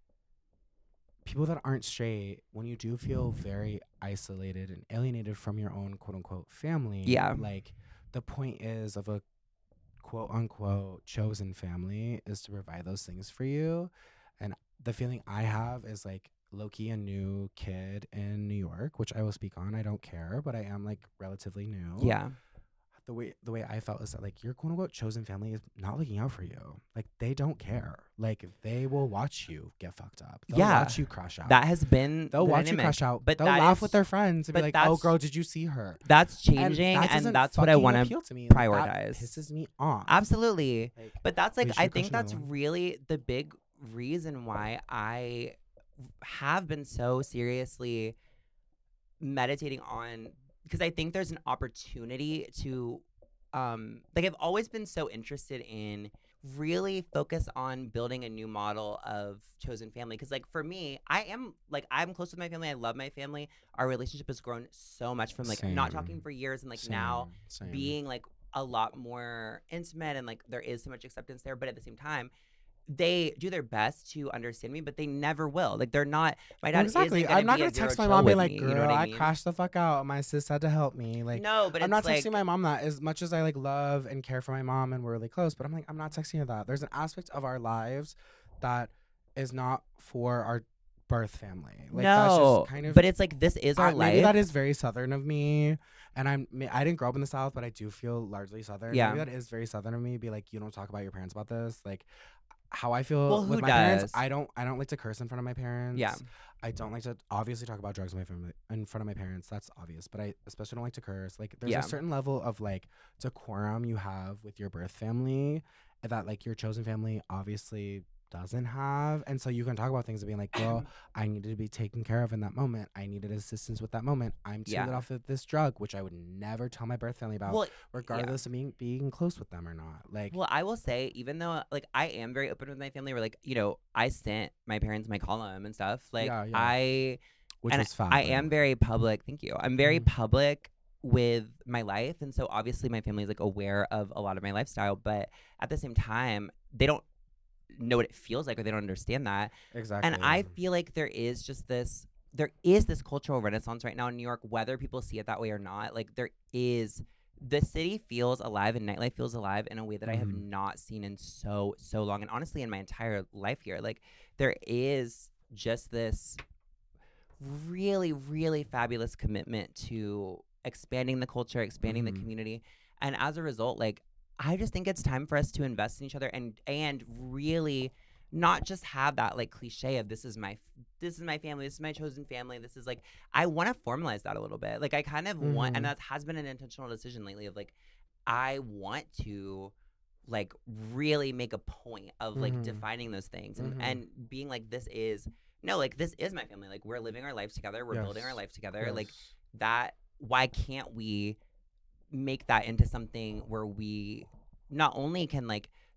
people that aren't straight, when you do feel very isolated and alienated from your own quote unquote family, like the point is of a quote unquote chosen family is to provide those things for you. And the feeling I have is like low-key a new kid in New York, which I will speak on. I don't care, but I am like relatively new. Yeah. The way I felt is that like your quote unquote chosen family is not looking out for you. Like they don't care. Like they will watch you get fucked up. They'll watch you crash out. That has been they'll watch you crash out. But they'll laugh with their friends and be like, "Oh, girl, did you see her?" That's changing, and that's what I want to prioritize. That pisses me off. Absolutely, like, but that's like I think that's really the big reason why I have been so seriously meditating on. Because I think there's an opportunity to, like I've always been so interested in really focus on building a new model of chosen family. Because like for me, I'm close with my family. I love my family. Our relationship has grown so much from like not talking for years and like now being like a lot more intimate and like there is so much acceptance there. But at the same time, they do their best to understand me, but they never will. Like they're not. My dad isn't gonna I'm not gonna text my mom and be like, "Girl, you know what I mean? crashed the fuck out. My sis had to help me." Like, no, but I'm not like, texting my mom that as much as I like love and care for my mom and we're really close. But I'm like, I'm not texting her that. There's an aspect of our lives that is not for our birth family. Like, that's just kind of. But it's like this is our life. Maybe that is very Southern of me, and I didn't grow up in the South, but I do feel largely Southern. Yeah, maybe that is very Southern of me. Be like, you don't talk about your parents about this, like. How I feel with my parents, I don't like to curse in front of my parents. Yeah. I don't like to obviously talk about drugs with my family in front of my parents. That's obvious. But I especially don't like to curse. Like there's a certain level of like decorum you have with your birth family that like your chosen family obviously doesn't have. And so you can talk about things of being like, girl, I needed to be taken care of in that moment. I needed assistance with that moment. I'm too lit off of this drug, which I would never tell my birth family about, regardless of being close with them or not. Like, well, I will say, even though like I am very open with my family, where like, I sent my parents my column and stuff. Like which was fun. I am very public. Thank you. I'm very public with my life. And so obviously my family is like aware of a lot of my lifestyle, but at the same time, they don't know what it feels like or they don't understand that. Exactly. And I feel like there is this cultural renaissance right now in New York, whether people see it that way or not. Like the city feels alive and nightlife feels alive in a way that I have not seen in so long. And honestly, in my entire life here, like there is just this really, really fabulous commitment to expanding the culture, expanding the community. And as a result, like, I just think it's time for us to invest in each other and really not just have that like cliche of this is my family, this is my chosen family. This is like, I want to formalize that a little bit. Like I kind of want, and that has been an intentional decision lately of like, I want to like really make a point of like defining those things and being like, this is my family. Like we're living our life together. We're building our life together. Like that, why can't we make that into something where we not only can like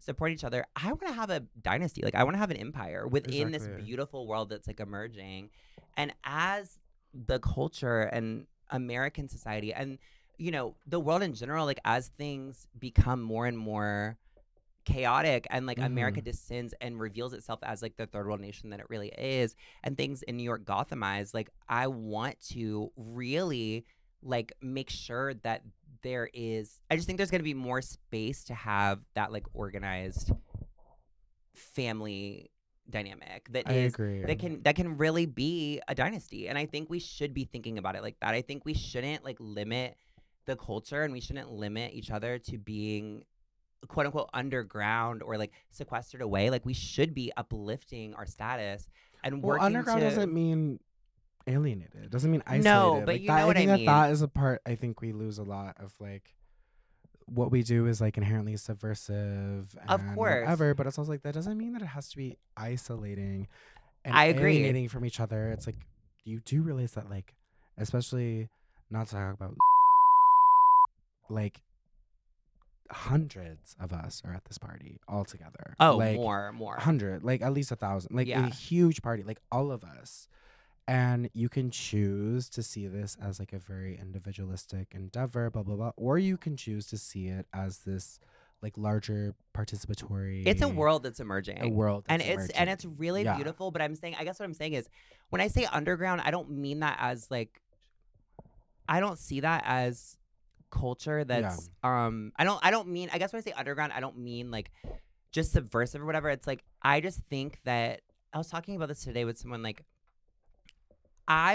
support each other. I want to have a dynasty. Like I want to have an empire within this Exactly. beautiful world that's like emerging. And as the culture and American society and, you know, the world in general, like as things become more and more chaotic and like America descends and reveals itself as like the third world nation that it really is, and things in New York Gothamize, like I want to really like make sure that I just think there's going to be more space to have that like organized family dynamic I agree. that can really be a dynasty. And I think we should be thinking about it like that. I think we shouldn't like limit the culture, and we shouldn't limit each other to being quote unquote underground or like sequestered away. Like we should be uplifting our status and Well, working underground to doesn't mean alienated. It doesn't mean isolated. No, but like you that, know what I think I mean. that is a part I think we lose a lot of. Like what we do is like inherently subversive and Of course. whatever, but it's also like that doesn't mean that it has to be isolating and I agree. alienating from each other. It's like you do realize that, like, especially not to talk about like hundreds of us are at this party all together. Oh, like, more 100, like at least 1,000, like Yeah. a huge party, like all of us. And you can choose to see this as like a very individualistic endeavor, blah blah blah, or you can choose to see it as this like larger participatory. It's a world that's emerging. A world that's and it's emerging. really Yeah. beautiful. But I guess what I'm saying is, when I say underground, I don't mean that as like, I don't see that as culture that's I don't mean, I guess when I say underground, I don't mean like just subversive or whatever. It's like I just think that I was talking about this today with someone. Like I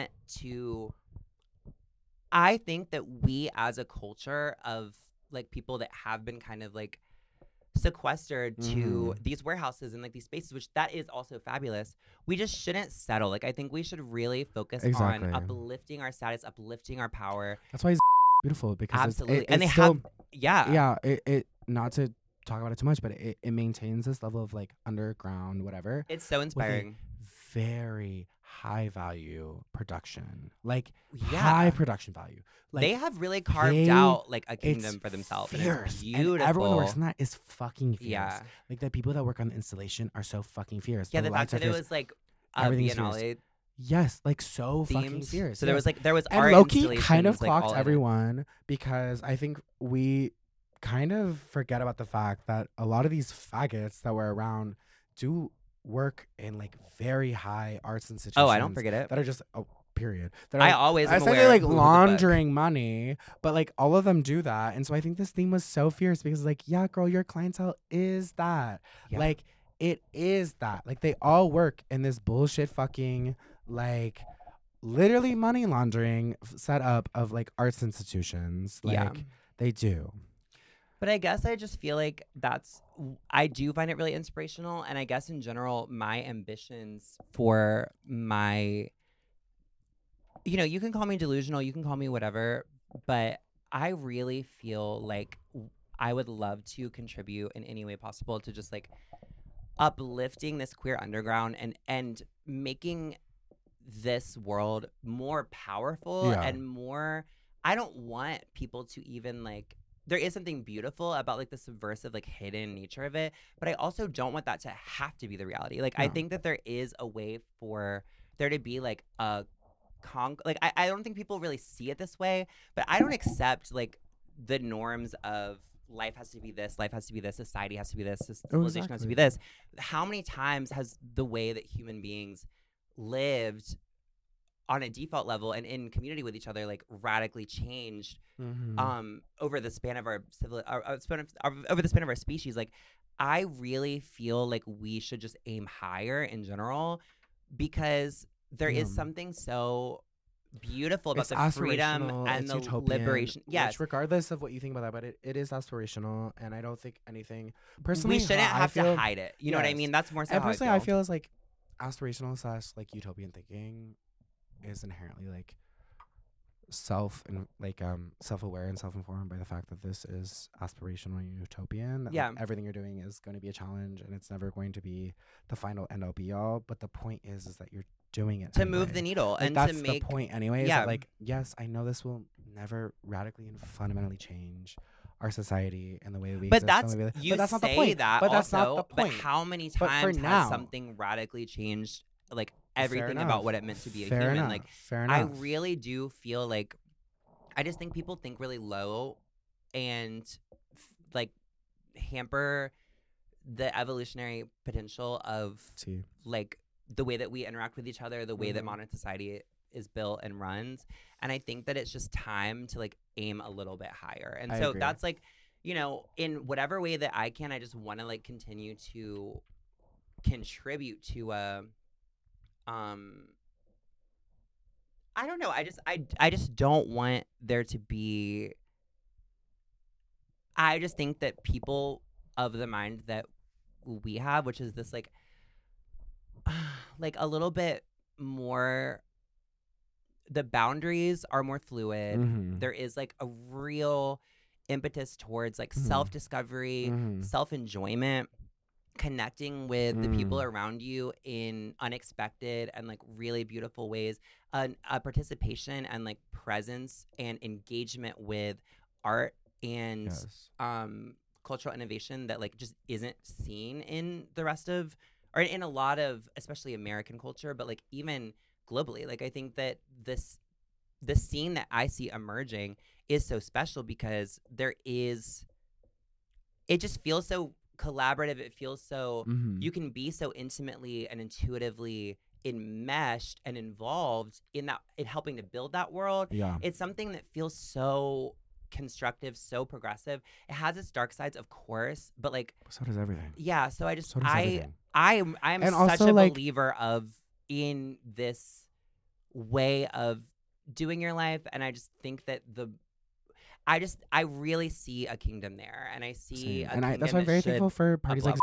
think that we as a culture of like people that have been kind of like sequestered to these warehouses and like these spaces, which that is also fabulous, we just shouldn't settle. Like I think we should really focus Exactly. on uplifting our status, uplifting our power. That's why it's beautiful, because Absolutely. It's And they still, have yeah. it not to talk about it too much, but it maintains this level of like underground whatever, It's so inspiring. very high value production, like Yeah. high production value. Like They have really carved they- out like a it's kingdom for themselves. And fierce, it's beautiful. and everyone that works in that is fucking fierce. Yeah. Like the people that work on the installation are so fucking fierce. Yeah, the fact lights are that it fierce. was like a Everything's fierce. Biennale Yes, like so fucking themed. fierce. So there yes. was And art Loki kind installations, of like, all clocked in it. everyone, because I think we kind of forget about the fact that a lot of these faggots that were around do work in like very high arts institutions. Oh, I don't forget it. That are just period. That I are, always am essentially aware like who the fuck. laundering money, but like all of them do that. And so I think this theme was so fierce because like, yeah, girl, your clientele is that. Yeah. Like it is that. Like they all work in this bullshit fucking like literally money laundering setup of like arts institutions. Like Yeah. they do. But I guess I just feel like I do find it really inspirational. And I guess in general, my ambitions for my, you know, you can call me delusional, you can call me whatever, but I really feel like I would love to contribute in any way possible to just like uplifting this queer underground and making this world more powerful Yeah. and more. I don't want people to even like. There is something beautiful about like the subversive, like hidden nature of it, but I also don't want that to have to be the reality. Like I No. think that there is a way for there to be like a like I don't think people really see it this way, but I don't accept like the norms of life has to be this, life has to be this, society has to be this, civilization has to be this. How many times has the way that human beings lived on a default level and in community with each other like radically changed over the span of our over the span of our species? Like I really feel like we should just aim higher in general, because there is something so beautiful about It's the freedom aspirational, and it's the utopian, liberation. Yes, which regardless of what you think about that, but it is aspirational, and I don't think anything personally. we shouldn't how I have feel, to hide it. You know what I Yes. mean? That's more so And how personally, I feel is like aspirational / like utopian thinking is inherently like self-aware and self-informed by the fact that this is aspirational and utopian. That, Yeah. like, everything you're doing is going to be a challenge, and it's never going to be the final end all be all. But the point is that you're doing it to anyway. move the needle Like, and that's to make the point anyway. Is yeah. that, like, yes, I know this will never radically and fundamentally change our society and the way we but exist. that's and the way you but that's say not the point. that but that's also, not the but point. how many But for times now- has something radically changed like Fair everything enough. about what it meant to be a Fair human? enough. Like Fair I enough. really do feel like I just think people think really low and like hamper the evolutionary potential of Tea. like the way that we interact with each other, the way that Mhm. modern society is built and runs. And I think that it's just time to like aim a little bit higher. And I so agree. that's like, you know, in whatever way that I can, I just want to like continue to contribute to I don't know. I just don't want there to be. I just think that people of the mind that we have, which is this like a little bit more. The boundaries are more fluid. Mhm. There is like a real impetus towards like Mhm. self-discovery, Mhm. self-enjoyment, connecting with the people Mm. around you in unexpected and like really beautiful ways, a participation and like presence and engagement with art and Yes. cultural innovation that like just isn't seen in the rest of or in a lot of especially American culture, but like even globally. Like I think that the scene that I see emerging is so special because it just feels so collaborative. It feels so Mhm. you can be so intimately and intuitively enmeshed and involved in helping to build that world. Yeah. It's something that feels so constructive, so progressive. It has its dark sides, of course, but like So does everything. yeah. So So does everything. I'm And such also, a like- believer of in this way of doing your life, and I just think that I really see a kingdom there, and I see Same. a And kingdom that's why I'm that very should thankful for parties like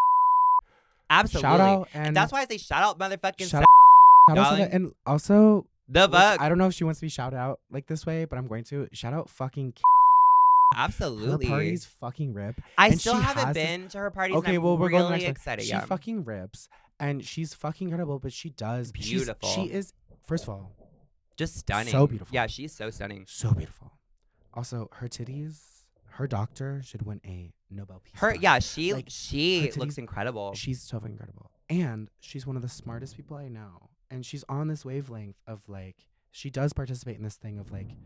absolutely. shout out and that's why I say shout out, motherfucking shout out, shout out to darling. the, and also the which fuck. I don't know if she wants to be shouted out like this way, but I'm going to shout out fucking Absolutely. Her parties fucking rip. I and still she haven't has been to her parties. Okay, and I'm well we're really going next excited. She Yeah, fucking rips, and she's fucking incredible. But she does Beautiful. She is first of all just stunning. so beautiful. Yeah, she's so stunning. so beautiful. Also, her titties. Her doctor should win a Nobel Peace Prize. Yeah, she Like, she her titties- looks incredible. She's so fucking incredible. And she's one of the smartest people I know. And she's on this wavelength of like, she does participate in this thing of like,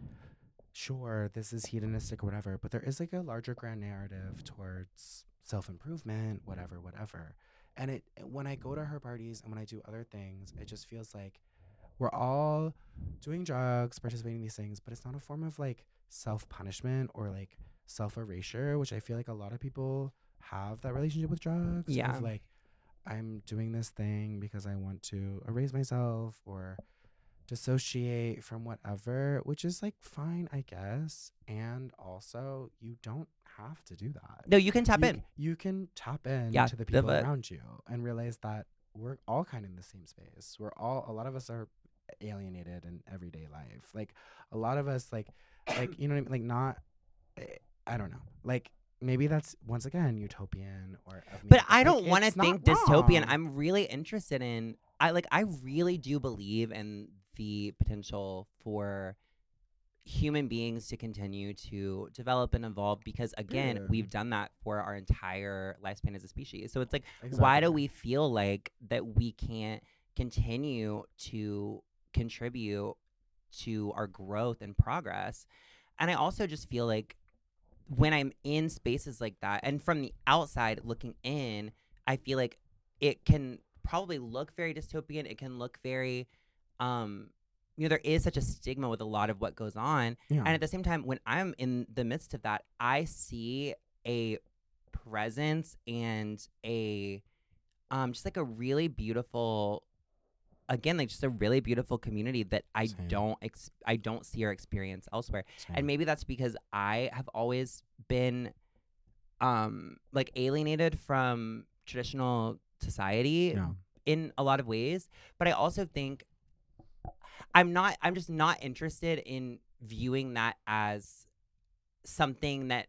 sure, this is hedonistic or whatever, but there is like a larger grand narrative towards self-improvement, whatever. And it when I go to her parties and when I do other things, it just feels like we're all doing drugs, participating in these things, but it's not a form of like self-punishment or like self-erasure, which I feel like a lot of people have that relationship with drugs. Yeah. Of like, I'm doing this thing because I want to erase myself or dissociate from whatever, which is like fine, I guess. And also, you don't have to do that. No, you can tap in. You can tap in Yeah, to the people but- around you and realize that we're all kind of in the same space. A lot of us are alienated in everyday life. Like a lot of us, like you know what I mean? Like not, I don't know. Like maybe that's once again utopian or. But I don't want to it's not think dystopian. wrong. I'm really interested in. I really do believe in the potential for human beings to continue to develop and evolve because again Yeah. we've done that for our entire lifespan as a species. So it's like why do Exactly. we feel like that we can't continue to contribute to our growth and progress? And I also just feel like when I'm in spaces like that and from the outside looking in, I feel like it can probably look very dystopian. It can look very there is such a stigma with a lot of what goes on. Yeah. And at the same time, when I'm in the midst of that, I see a presence and a just like a really beautiful, again, like just a really beautiful community that I Same. don't see or experience elsewhere. Same. And maybe that's because I have always been like alienated from traditional society Yeah. in a lot of ways. But I also think I'm just not interested in viewing that as something that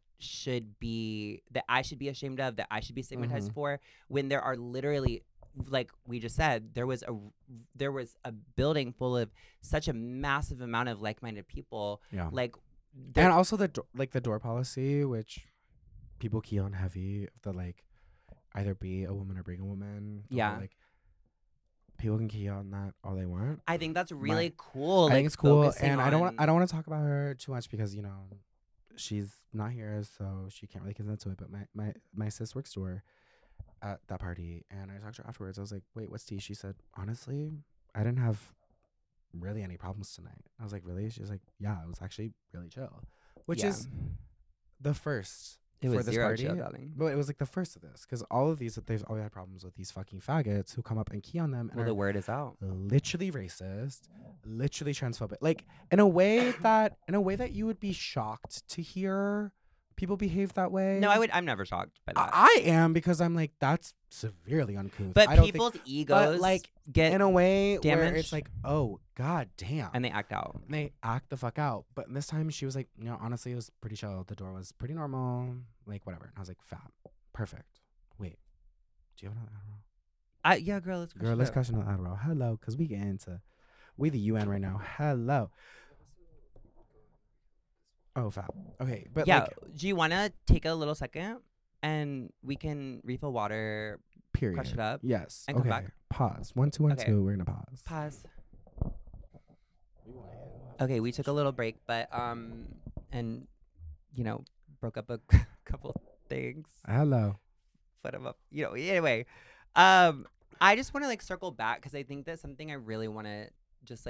I should be ashamed of, that I should be stigmatized Mhm. for, when there are literally, like we just said, there was a building full of such a massive amount of like-minded people. Yeah. Like And also the door policy, which people key on heavy, the like either be a woman or bring a woman. Yeah. Like people can key on that all they want. I think that's really cool. I think it's cool, and I don't want to talk about her too much because she's not here, so she can't really consent to it. But my sis works to her at that party, and I talked to her afterwards. I was like, "Wait, what's tea?" She said, "Honestly, I didn't have really any problems tonight." I was like, "Really?" She was like, "Yeah, it was actually really chill," which is the first. It was for this zero party, chill, darling. But it was like the first of this because all of these they've always had problems with these fucking faggots who come up and key on them. Well, and the word is out. Literally racist, literally transphobic. Like in a way that you would be shocked to hear people behave that way. No, I'm never shocked by that. I am because I'm like that's severely uncouth. But people's egos get in a way damaged. where it's like, oh god damn, and they act out. And they act the fuck out. But this time she was like, honestly, it was pretty chill. The door was pretty normal, like whatever. And I was like, fab, perfect. Wait, do you have another Adderall? Yeah, girl, let's crush another Adderall. Hello, because we get into the UN right now. Hello. Oh, fab. Okay, but yeah, do you want to take a little second and we can refill water, period, crush it up, yes, and come back? Pause. 1 2 1 Okay. 2. We're gonna pause. Okay, we took a little break, but and broke up a couple things. Hello. Put them up. Anyway, I just want to circle back because I think that's something I really want to just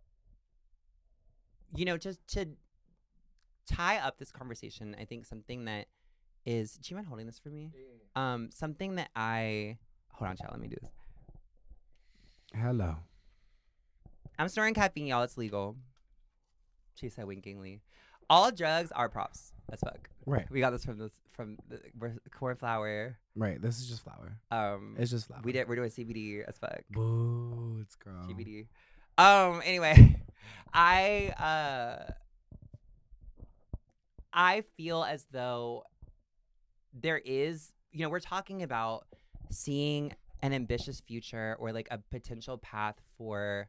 just to tie up this conversation. I think something that is. Do you mind holding this for me? Something that hold on, chat. Let me do this. Hello. I'm storing caffeine, y'all. It's legal. She said winkingly. All drugs are props as fuck. Right. We got this from the corn flour. Right. This is just flour. It's just flour. We're doing CBD as fuck. Boo, it's girl. CBD. Anyway, I feel as though there is, we're talking about seeing an ambitious future or a potential path for.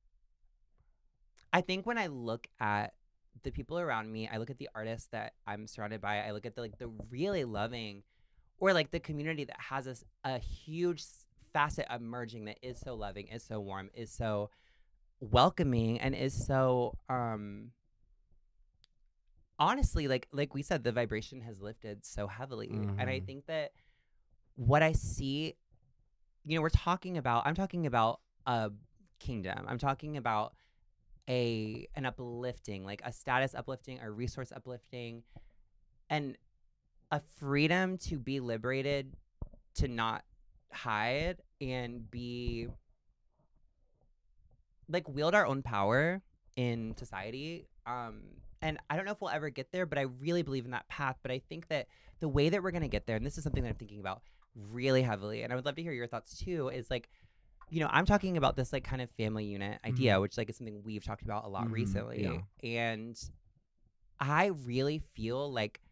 I think when I look at the people around me, I look at the artists that I'm surrounded by, I look at the really loving or the community that has a huge facet emerging that is so loving, is so warm, is so welcoming, and is so honestly, like we said, the vibration has lifted so heavily. Mm-hmm. And I think that what I see, I'm talking about a kingdom. I'm talking about an uplifting, a status uplifting, a resource uplifting, and a freedom to be liberated, to not hide and be wield our own power in society. And I don't know if we'll ever get there, but I really believe in that path. But I think that the way that we're going to get there, and this is something that I'm thinking about really heavily, and I would love to hear your thoughts too, is I'm talking about this kind of family unit idea, mm-hmm. which is something we've talked about a lot mm-hmm. recently. Yeah. And I really feel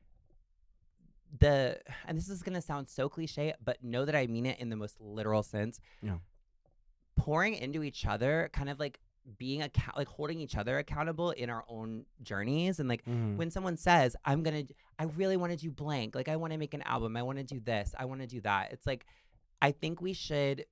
and this is going to sound so cliche, but know that I mean it in the most literal sense. Yeah. Pouring into each other, kind of being holding each other accountable in our own journeys. And mm-hmm. when someone says, I really want to do blank, I want to make an album, I want to do this, I want to do that. It's I think we should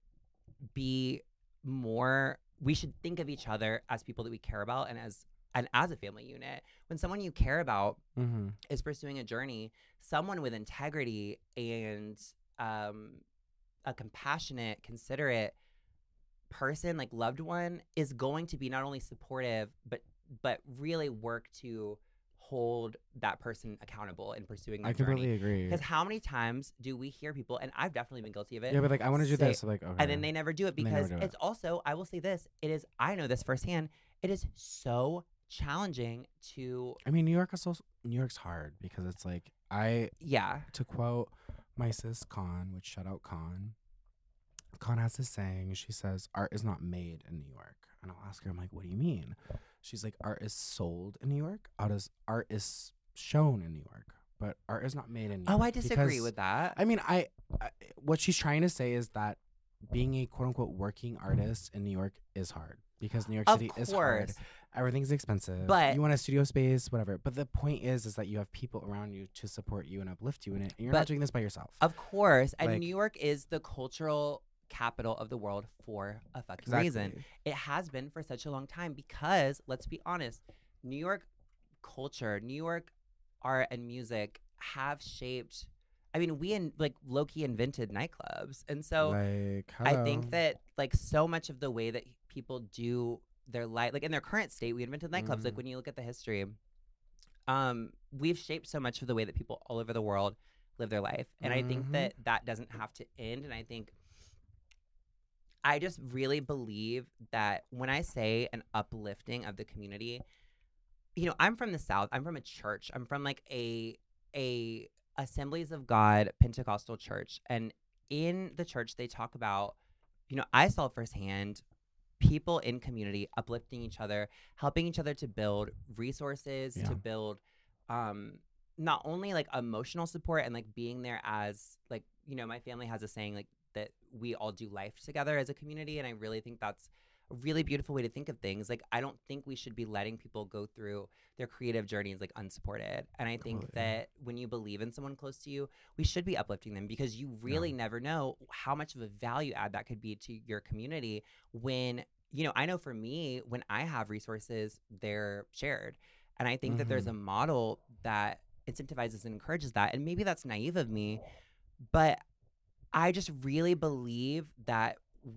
we should think of each other as people that we care about and as a family unit. When someone you care about mm-hmm. is pursuing a journey, someone with integrity and a compassionate, considerate person, loved one, is going to be not only supportive but really work to hold that person accountable in pursuing their journey. I completely agree. Because how many times do we hear people, and I've definitely been guilty of it. Yeah, but I want to do this. Okay. And then they never do it because it's also, I will say this, I know this firsthand, it is so challenging to. I mean, New York's hard because it's to quote my sis Con, which shout out Con has this saying, she says, art is not made in New York. And I'll ask her, I'm like, what do you mean? She's like, art is sold in New York. Art is shown in New York, but art is not made in New York. Oh, I disagree with that. I mean, I what she's trying to say is that being a quote unquote working artist in New York is hard because New York City is hard. Everything's expensive. But you want a studio space, whatever. But the point is that you have people around you to support you and uplift you in it. And you're not doing this by yourself. Of course. And New York is the cultural capital of the world for a fucking reason. It has been for such a long time because, let's be honest, New York culture, New York art and music have shaped. I mean, we low-key invented nightclubs. And so I think that so much of the way that people do their life, in their current state, we invented nightclubs. When you look at the history, we've shaped so much of the way that people all over the world live their life. And I think that doesn't have to end. And I just really believe that when I say an uplifting of the community, I'm from the South. I'm from a church. I'm from a Assemblies of God Pentecostal church. And in the church, they talk about, I saw firsthand people in community uplifting each other, helping each other to build resources, to build not only emotional support and being there as my family has a saying that we all do life together as a community. And I really think that's a really beautiful way to think of things. I don't think we should be letting people go through their creative journeys unsupported. And I think that when you believe in someone close to you, we should be uplifting them because you really never know how much of a value add that could be to your community when, I know for me, when I have resources, they're shared. And I think that there's a model that incentivizes and encourages that. And maybe that's naive of me, but I just really believe that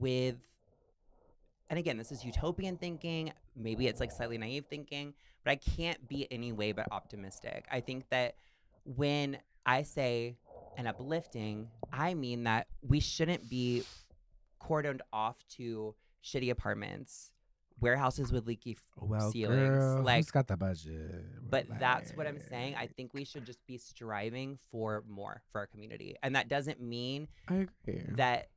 and again, this is utopian thinking. Maybe it's slightly naive thinking, but I can't be any way but optimistic. I think that when I say an uplifting, I mean that we shouldn't be cordoned off to shitty apartments, warehouses with leaky ceilings. Girl, who's got the budget? But that's what I'm saying. I think we should just be striving for more for our community. And that doesn't mean that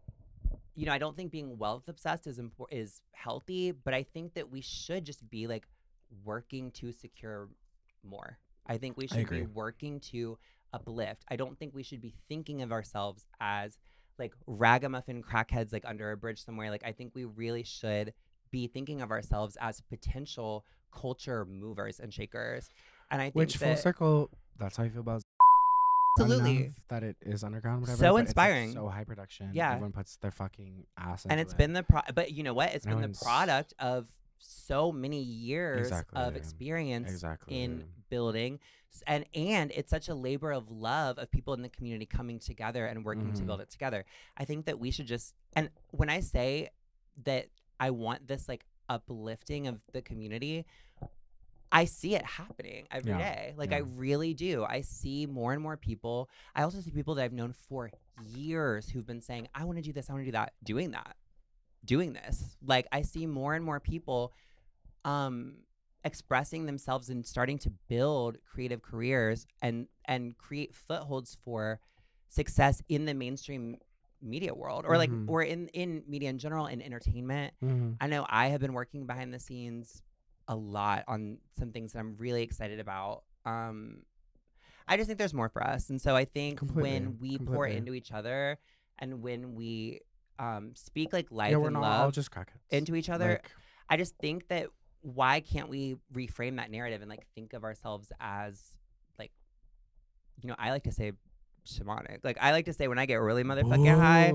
I don't think being wealth obsessed is healthy, but I think that we should just be working to secure more. I think we should be working to uplift. I don't think we should be thinking of ourselves as ragamuffin crackheads under a bridge somewhere. I think we really should be thinking of ourselves as potential culture movers and shakers. And I think full circle, that's how you feel about absolutely that it is underground, whatever. So inspiring, it's so high production. Yeah, everyone puts their fucking ass into and it's it. been but you know what? It's been the product of so many years of experience in building, and it's such a labor of love of people in the community coming together and working to build it together. I think that we should just, and when I say that I want this uplifting of the community, I see it happening every day. I really do. I see more and more people. I also see people that I've known for years who've been saying, I want to do this, I want to do that, doing this. I see more and more people expressing themselves and starting to build creative careers and create footholds for success in the mainstream media world or or in media in general and entertainment. I know I have been working behind the scenes a lot on some things that I'm really excited about. I just think there's more for us. And so I think when we pour into each other and when we speak life and love just crackheads into each other, I just think that why can't we reframe that narrative and think of ourselves as I like to say shamanic. I like to say when I get really motherfucking high,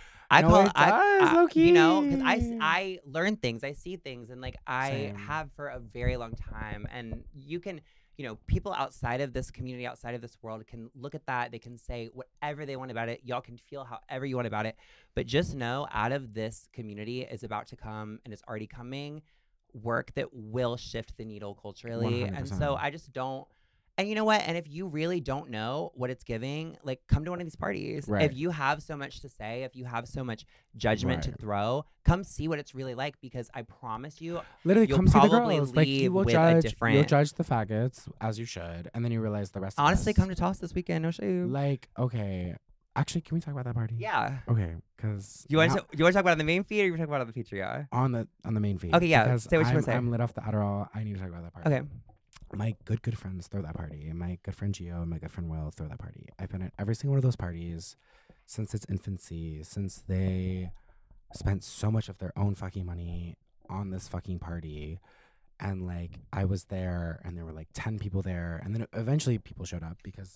because I learn things, I see things, and I have for a very long time. And you can, people outside of this community, outside of this world can look at that. They can say whatever they want about it. Y'all can feel however you want about it. But just know out of this community is about to come and is already coming work that will shift the needle culturally. 100%. And so I just don't. And you know what? And if you really don't know what it's giving, come to one of these parties. Right. If you have so much to say, if you have so much judgment to throw, come see what it's really like, because I promise you, literally you'll come see the probably girls. leave You will with judge, a different. You'll judge the faggots as you should, and then you realize the rest. Honestly, of us, come to Toss this weekend. No shame. Okay, actually, can we talk about that party? Yeah. Okay, because you want to talk about it on the main feed, or you want to talk about it on the feature? Yeah. On the main feed. Okay, yeah. Because say what you want to say. I'm lit off the Adderall. I need to talk about that party. Okay. My good friends throw that party. My good friend Gio and my good friend Will throw that party. I've been at every single one of those parties since its infancy, since they spent so much of their own fucking money on this fucking party. And like I was there and there were like 10 people there, and then eventually people showed up because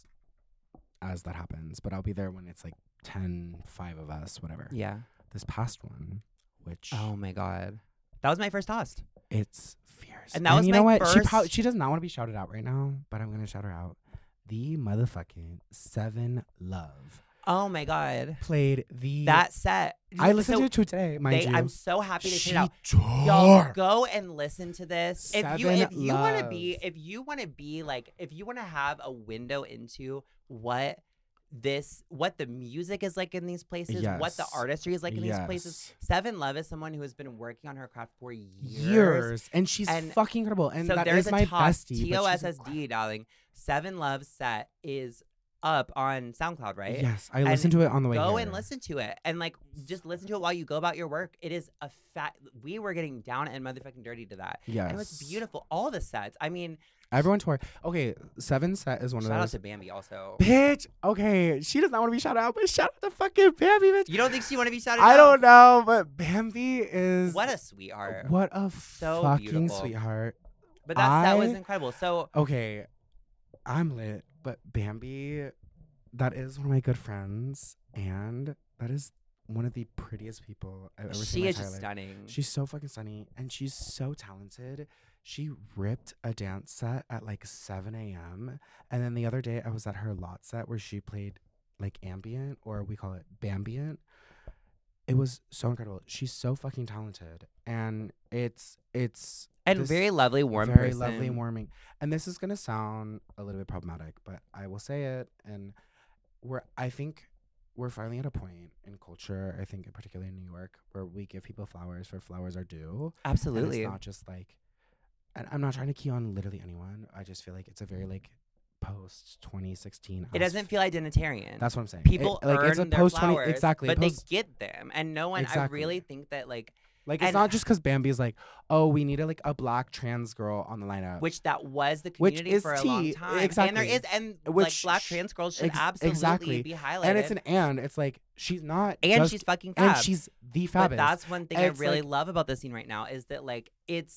as that happens, but I'll be there when it's like 10, 5 of us, whatever. Yeah. This past one, which oh my God, that was my first toast. It's fierce. And that was you my know what? first. She does not want to be shouted out right now, but I'm gonna shout her out. The motherfucking Seven Love Oh my God, played the that set. I listened to it today, mind you. I'm so happy they played it out. She Y'all tore. go and listen to this. If you Seven want to Love. be if you want to have a window into what the music is like in these places, what the Yes. artistry is like in these places. Seven Love is someone who has been working on her craft for years. And she's fucking incredible. And so that there's is my top bestie. but she's TOSSD, darling. Seven Love set is up on SoundCloud, right? Yes, I listened to it on the way Go here. and listen to it, and like just listen to it while you go about your work. It is a we were getting down and motherfucking dirty to that. Yes, and it was beautiful. All the sets. I mean, everyone tore. Okay, Seven set is one of shout out those. to Bambi also. Bitch. Okay, she does not want to be shouted out, but shout out to fucking Bambi, bitch. You don't think she want to be shouted out? I don't know, but Bambi is What a sweetheart. what a So fucking beautiful. sweetheart. But that set was incredible. So Okay, I'm lit, but Bambi, that is one of my good friends, and that is one of the prettiest people I've ever seen. she in my is entire just life. stunning. She's so fucking stunning, and she's so talented. She ripped a dance set at like 7 a.m. And then the other day, I was at her lot set where she played like ambient, or we call it Bambient. It was so incredible. She's so fucking talented, and it's and this very lovely, warm very person. lovely and warming. And this is gonna sound a little bit problematic, but I will say it. And I think we're finally at a point in culture, I think particularly in New York, where we give people flowers for flowers are due. And Absolutely. it's not just like, and I'm not trying to key on literally anyone. I just feel like it's a very like post 2016. It doesn't feel identitarian. That's what I'm saying. People like earn it's a their post flowers, exactly, but post, they get them, and no one. Exactly. I really think that like like it's and- not just because Bambi's like, oh, we need a black trans girl on the lineup. which that was the Which community is for a tea, long time. exactly. And there is, and like Which black trans girls should absolutely exactly. be highlighted. And it's like she's not and just, she's fucking fab. and she's the fabbest. But that's one thing I It's really like- love about the scene right now is that like it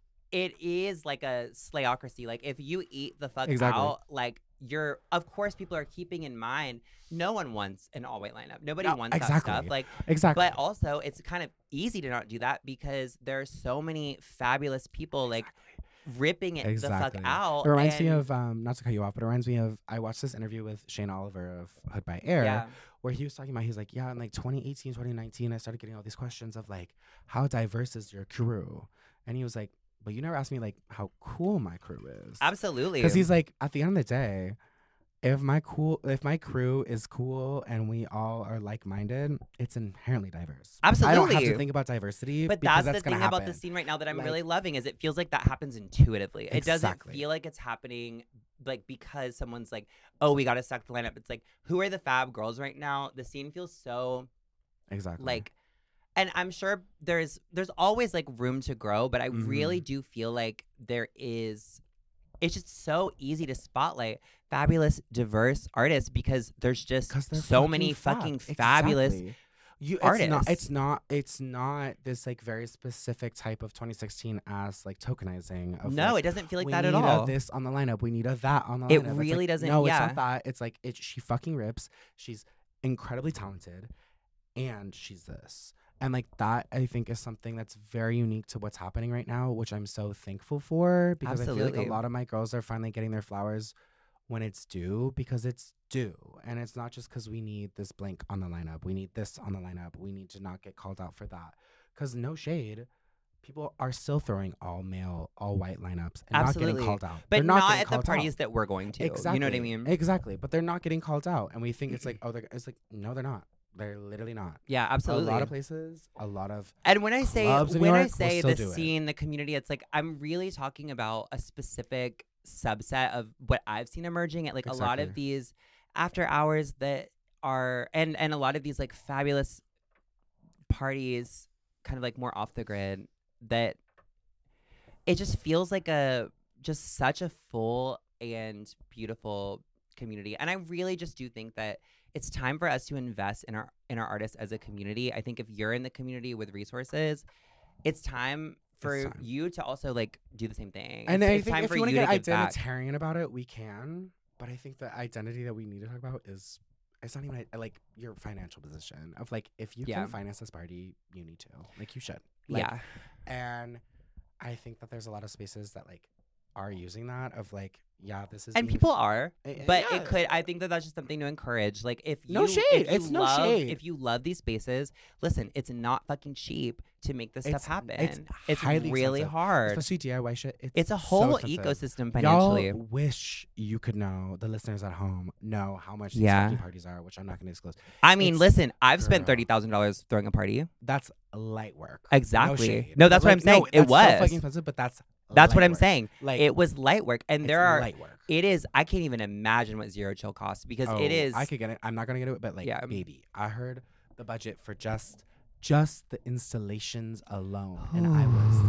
is like a slayocracy. Like if you eat the fuck Exactly. out, like of course people are keeping in mind no one wants an all white lineup. Nobody No, wants exactly. that stuff. Like exactly. but also it's kind of easy to not do that because there are so many fabulous people like ripping it the fuck Exactly. out. It reminds me and- of not to cut you off, but it reminds me of I watched this interview with Shane Oliver of Hood by Air, yeah. where he was talking about, he's like, yeah, in like 2018, 2019, I started getting all these questions of like, how diverse is your crew? And he was like, but you never asked me like how cool my crew is. Absolutely. Because he's like, at the end of the day, if my crew is cool and we all are like-minded, it's inherently diverse. I don't have Absolutely. to think about diversity, But because that's the gonna thing about happen. the scene right now that I'm Like- really loving is it feels like that happens intuitively. It doesn't Exactly. feel like it's happening like because someone's like, oh, we got to suck the lineup. It's like, who are the fab girls right now? The scene feels so Exactly. like, and I'm sure there's always like room to grow, but I Mm-hmm. really do feel like it's just so easy to spotlight fabulous, diverse artists because there's just 'Cause they're so many fab. fucking fabulous Exactly. artists. It's not this like very specific type of 2016 ass like tokenizing. Of, No, like, it doesn't feel like we that need at all. a this on the lineup. We need a that on the It lineup. It's really like, doesn't- No, yeah. it's not that. It's like she fucking rips. She's incredibly talented, and she's this. And like that, I think is something that's very unique to what's happening right now, which I'm so thankful for because I feel Absolutely. like a lot of my girls are finally getting their flowers when it's due, because it's due. And it's not just because we need this blank on the lineup. We need this on the lineup. We need to not get called out for that. Because no shade, people are still throwing all male, all white lineups and not Absolutely. getting called out. But They're not getting at the called parties out. that we're going to. Exactly. You know what I mean? Exactly. But they're not getting called out. And we think it's like, it's like, no, they're not. They're literally not. Yeah, absolutely. A lot of places, a lot of And when I say clubs in New York will the still do it. scene, the community, it's like I'm really talking about a specific subset of what I've seen emerging at like a lot of Exactly. these after hours that are and a lot of these like fabulous parties kind of like more off the grid that it just feels like such a full and beautiful community. And I really just do think that it's time for us to invest in our artists as a community. I think if you're in the community with resources, it's time for you to also like do the same thing. And it's I think time if for you want to get back. identitarian about it, we can. But I think the identity that we need to talk about is it's not even like your financial position of like if you can finance this party, you need to. Like you should. Like, yeah. And I think that there's a lot of spaces that like are using that of like, yeah, this is. And people are, but it could. I think that that's just something to encourage. Like if you, no shade, it's no shade. If you love these spaces, listen, it's not fucking cheap to make this stuff happen. It's highly really expensive. hard, especially DIY shit. It's a whole ecosystem financially. Y'all wish you could know, the listeners at home know how much these fucking parties are, which I'm not going to disclose. I mean, listen, I've spent $30,000 throwing a party. That's light work. Exactly. No, that's what I'm saying. It was so fucking expensive, but that's what I'm work. saying. Like it was light work, and there are light work. It is. I can't even imagine what Zero Chill costs because it is. I could get it. I'm not gonna get it, but like, baby, I heard the budget for just the installations alone, and I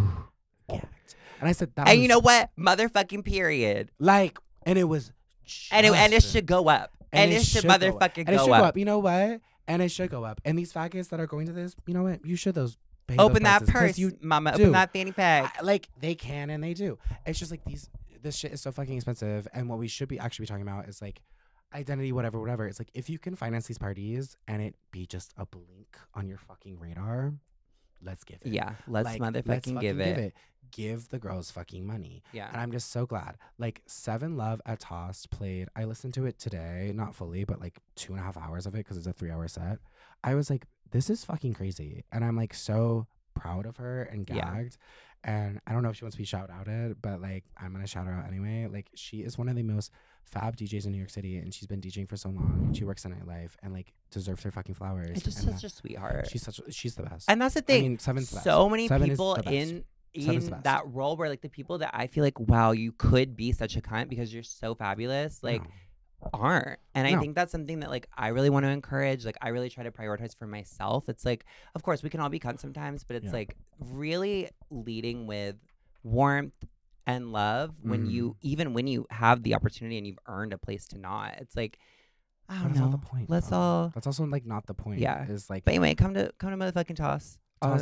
was gagged. And I said, and you know what, motherfucking period. Like, and it was, and it should go up, and it should motherfucking go up. You know what? And it should go up. And these faggots that are going to this, you know what? You should open that purse, mama. Open that fanny pack. Like they can and they do. It's just like this shit is so fucking expensive. And what we should be actually talking about is like identity, whatever. It's like if you can finance these parties and it be just a blink on your fucking radar, let's give it. Yeah, let's motherfucking give it. Give the girls fucking money. Yeah. And I'm just so glad. Like 7 Love at Tossed played. I listened to it today, not fully, but like 2.5 hours of it because it's a 3-hour set. I was like, this is fucking crazy. And I'm like so proud of her and gagged. Yeah. And I don't know if she wants to be shout outed, but like I'm going to shout her out anyway. Like she is one of the most fab DJs in New York City, and she's been DJing for so long, and she works in nightlife and like deserves her fucking flowers. It's just such a sweetheart. She's the best. And that's the thing. I mean, 7's the best. So many 7 people in that role where like the people that I feel like, wow, you could be such a cunt because you're so fabulous, like aren't. And I think that's something that like I really want to encourage. Like I really try to prioritize for myself. It's like, of course we can all be cunts sometimes, but it's like really leading with warmth and love when you have the opportunity and you've earned a place to not. It's like, I don't know. Not the point. That's all. That's also like not the point. Yeah. Is like. But anyway, come to motherfucking Toss.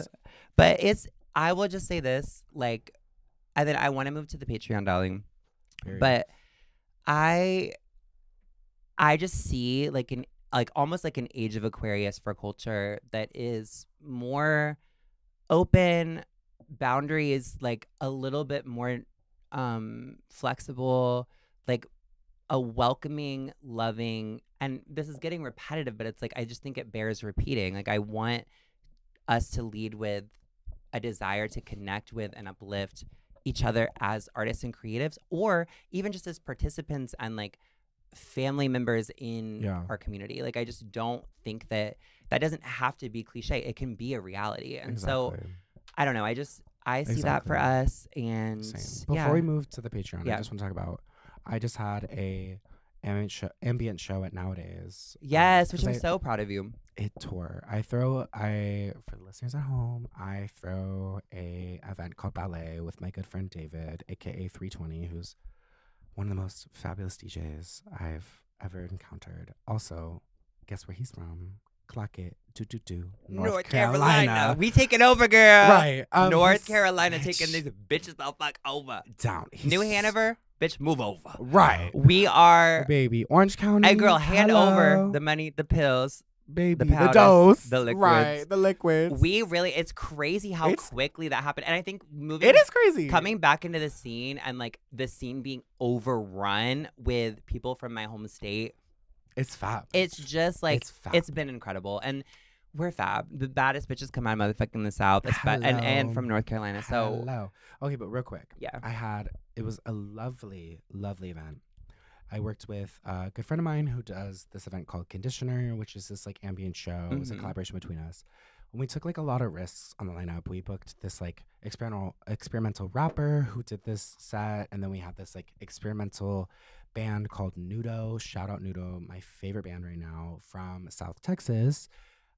But I will just say this, like, and then I want to move to the Patreon, darling. Period. But I just see like almost like an age of Aquarius for culture that is more open, boundaries like a little bit more flexible, like a welcoming, loving, and this is getting repetitive, but it's like I just think it bears repeating. Like I want us to lead with a desire to connect with and uplift each other as artists and creatives, or even just as participants and like family members in our community. Like I just don't think that doesn't have to be cliche. It can be a reality. And so I don't know. I see that for us. And before we move to the Patreon, I just want to talk about, I just had a ambient show at Nowadays. Yes, which I'm so proud of you. It tore. For the listeners at home, I throw a event called Ballet with my good friend David, aka 320, who's one of the most fabulous DJs I've ever encountered. Also, guess where he's from? Clock it. North Carolina. We taking over, girl. Right. North Carolina taking these bitches the fuck over. Down. New Hanover, bitch, move over. Right. We are. Baby. Orange County. Hey, girl, hand over the money, the pills. Baby, the powders, dose, the liquids. Right, the liquids. It's crazy how quickly that happened. And I think it is crazy. Coming back into the scene and like the scene being overrun with people from my home state. It's fab. It's just like, it's been incredible. And we're fab. The baddest bitches come out of motherfucking the South and from North Carolina. So. Hello. Okay, but real quick. Yeah. It was a lovely, lovely event. I worked with a good friend of mine who does this event called Conditioner, which is this like ambient show. It was a collaboration between us. When we took like a lot of risks on the lineup, we booked this like experimental rapper who did this set, and then we had this like experimental band called Nudo. Shout out Nudo, my favorite band right now from South Texas,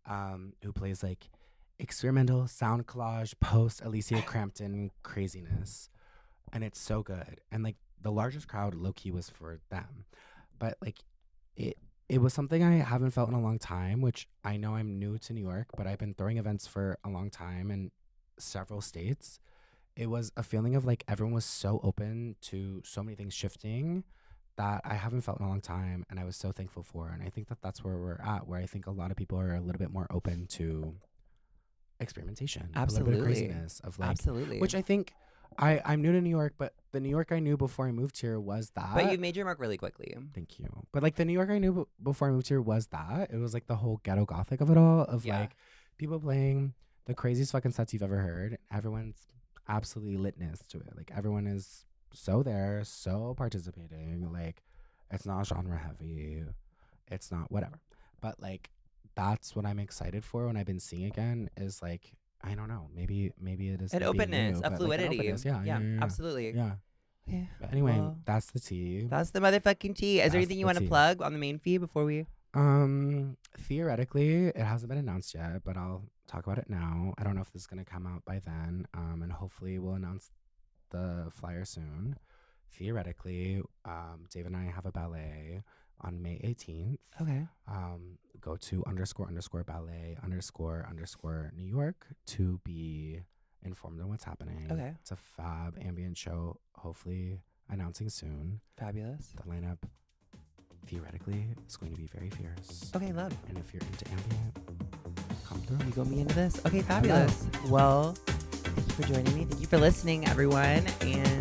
who plays like experimental sound collage post Alicia Crampton craziness, and it's so good. And like the largest crowd low-key was for them, but like it was something I haven't felt in a long time, which I know I'm new to New York, but I've been throwing events for a long time in several states. It was a feeling of like everyone was so open to so many things shifting that I haven't felt in a long time, and I was so thankful for. And I think that that's where we're at, where I think a lot of people are a little bit more open to experimentation, Absolutely. a little bit of craziness of like, Absolutely. which I think I'm new to New York, but the New York I knew before I moved here was that. But you made your mark really quickly. Thank you. But like the New York I knew before I moved here was that. It was like the whole ghetto gothic of it all, of like people playing the craziest fucking sets you've ever heard. Everyone's absolutely litness to it. Like everyone is so there, so participating. Like it's not genre heavy. It's not whatever. But like that's what I'm excited for when I've been seeing again is like, I don't know, maybe it is An openness, new, a fluidity. Like an openness. Yeah, absolutely. Yeah. Yeah. But anyway, Well, that's the tea. that's the motherfucking tea. Is there anything you want to plug on the main feed before we? Theoretically, it hasn't been announced yet, but I'll talk about it now. I don't know if this is gonna come out by then. And hopefully we'll announce the flyer soon. Theoretically, Dave and I have a ballet on May 18th. Okay. Go to __ballet __ New York to be informed on what's happening. Okay. It's a fab ambient show, hopefully announcing soon. Fabulous. The lineup theoretically is going to be very fierce. Okay, love. And if you're into ambient, come through. You got me into this. Okay, fabulous. Well, thank you for joining me. Thank you for listening, everyone. And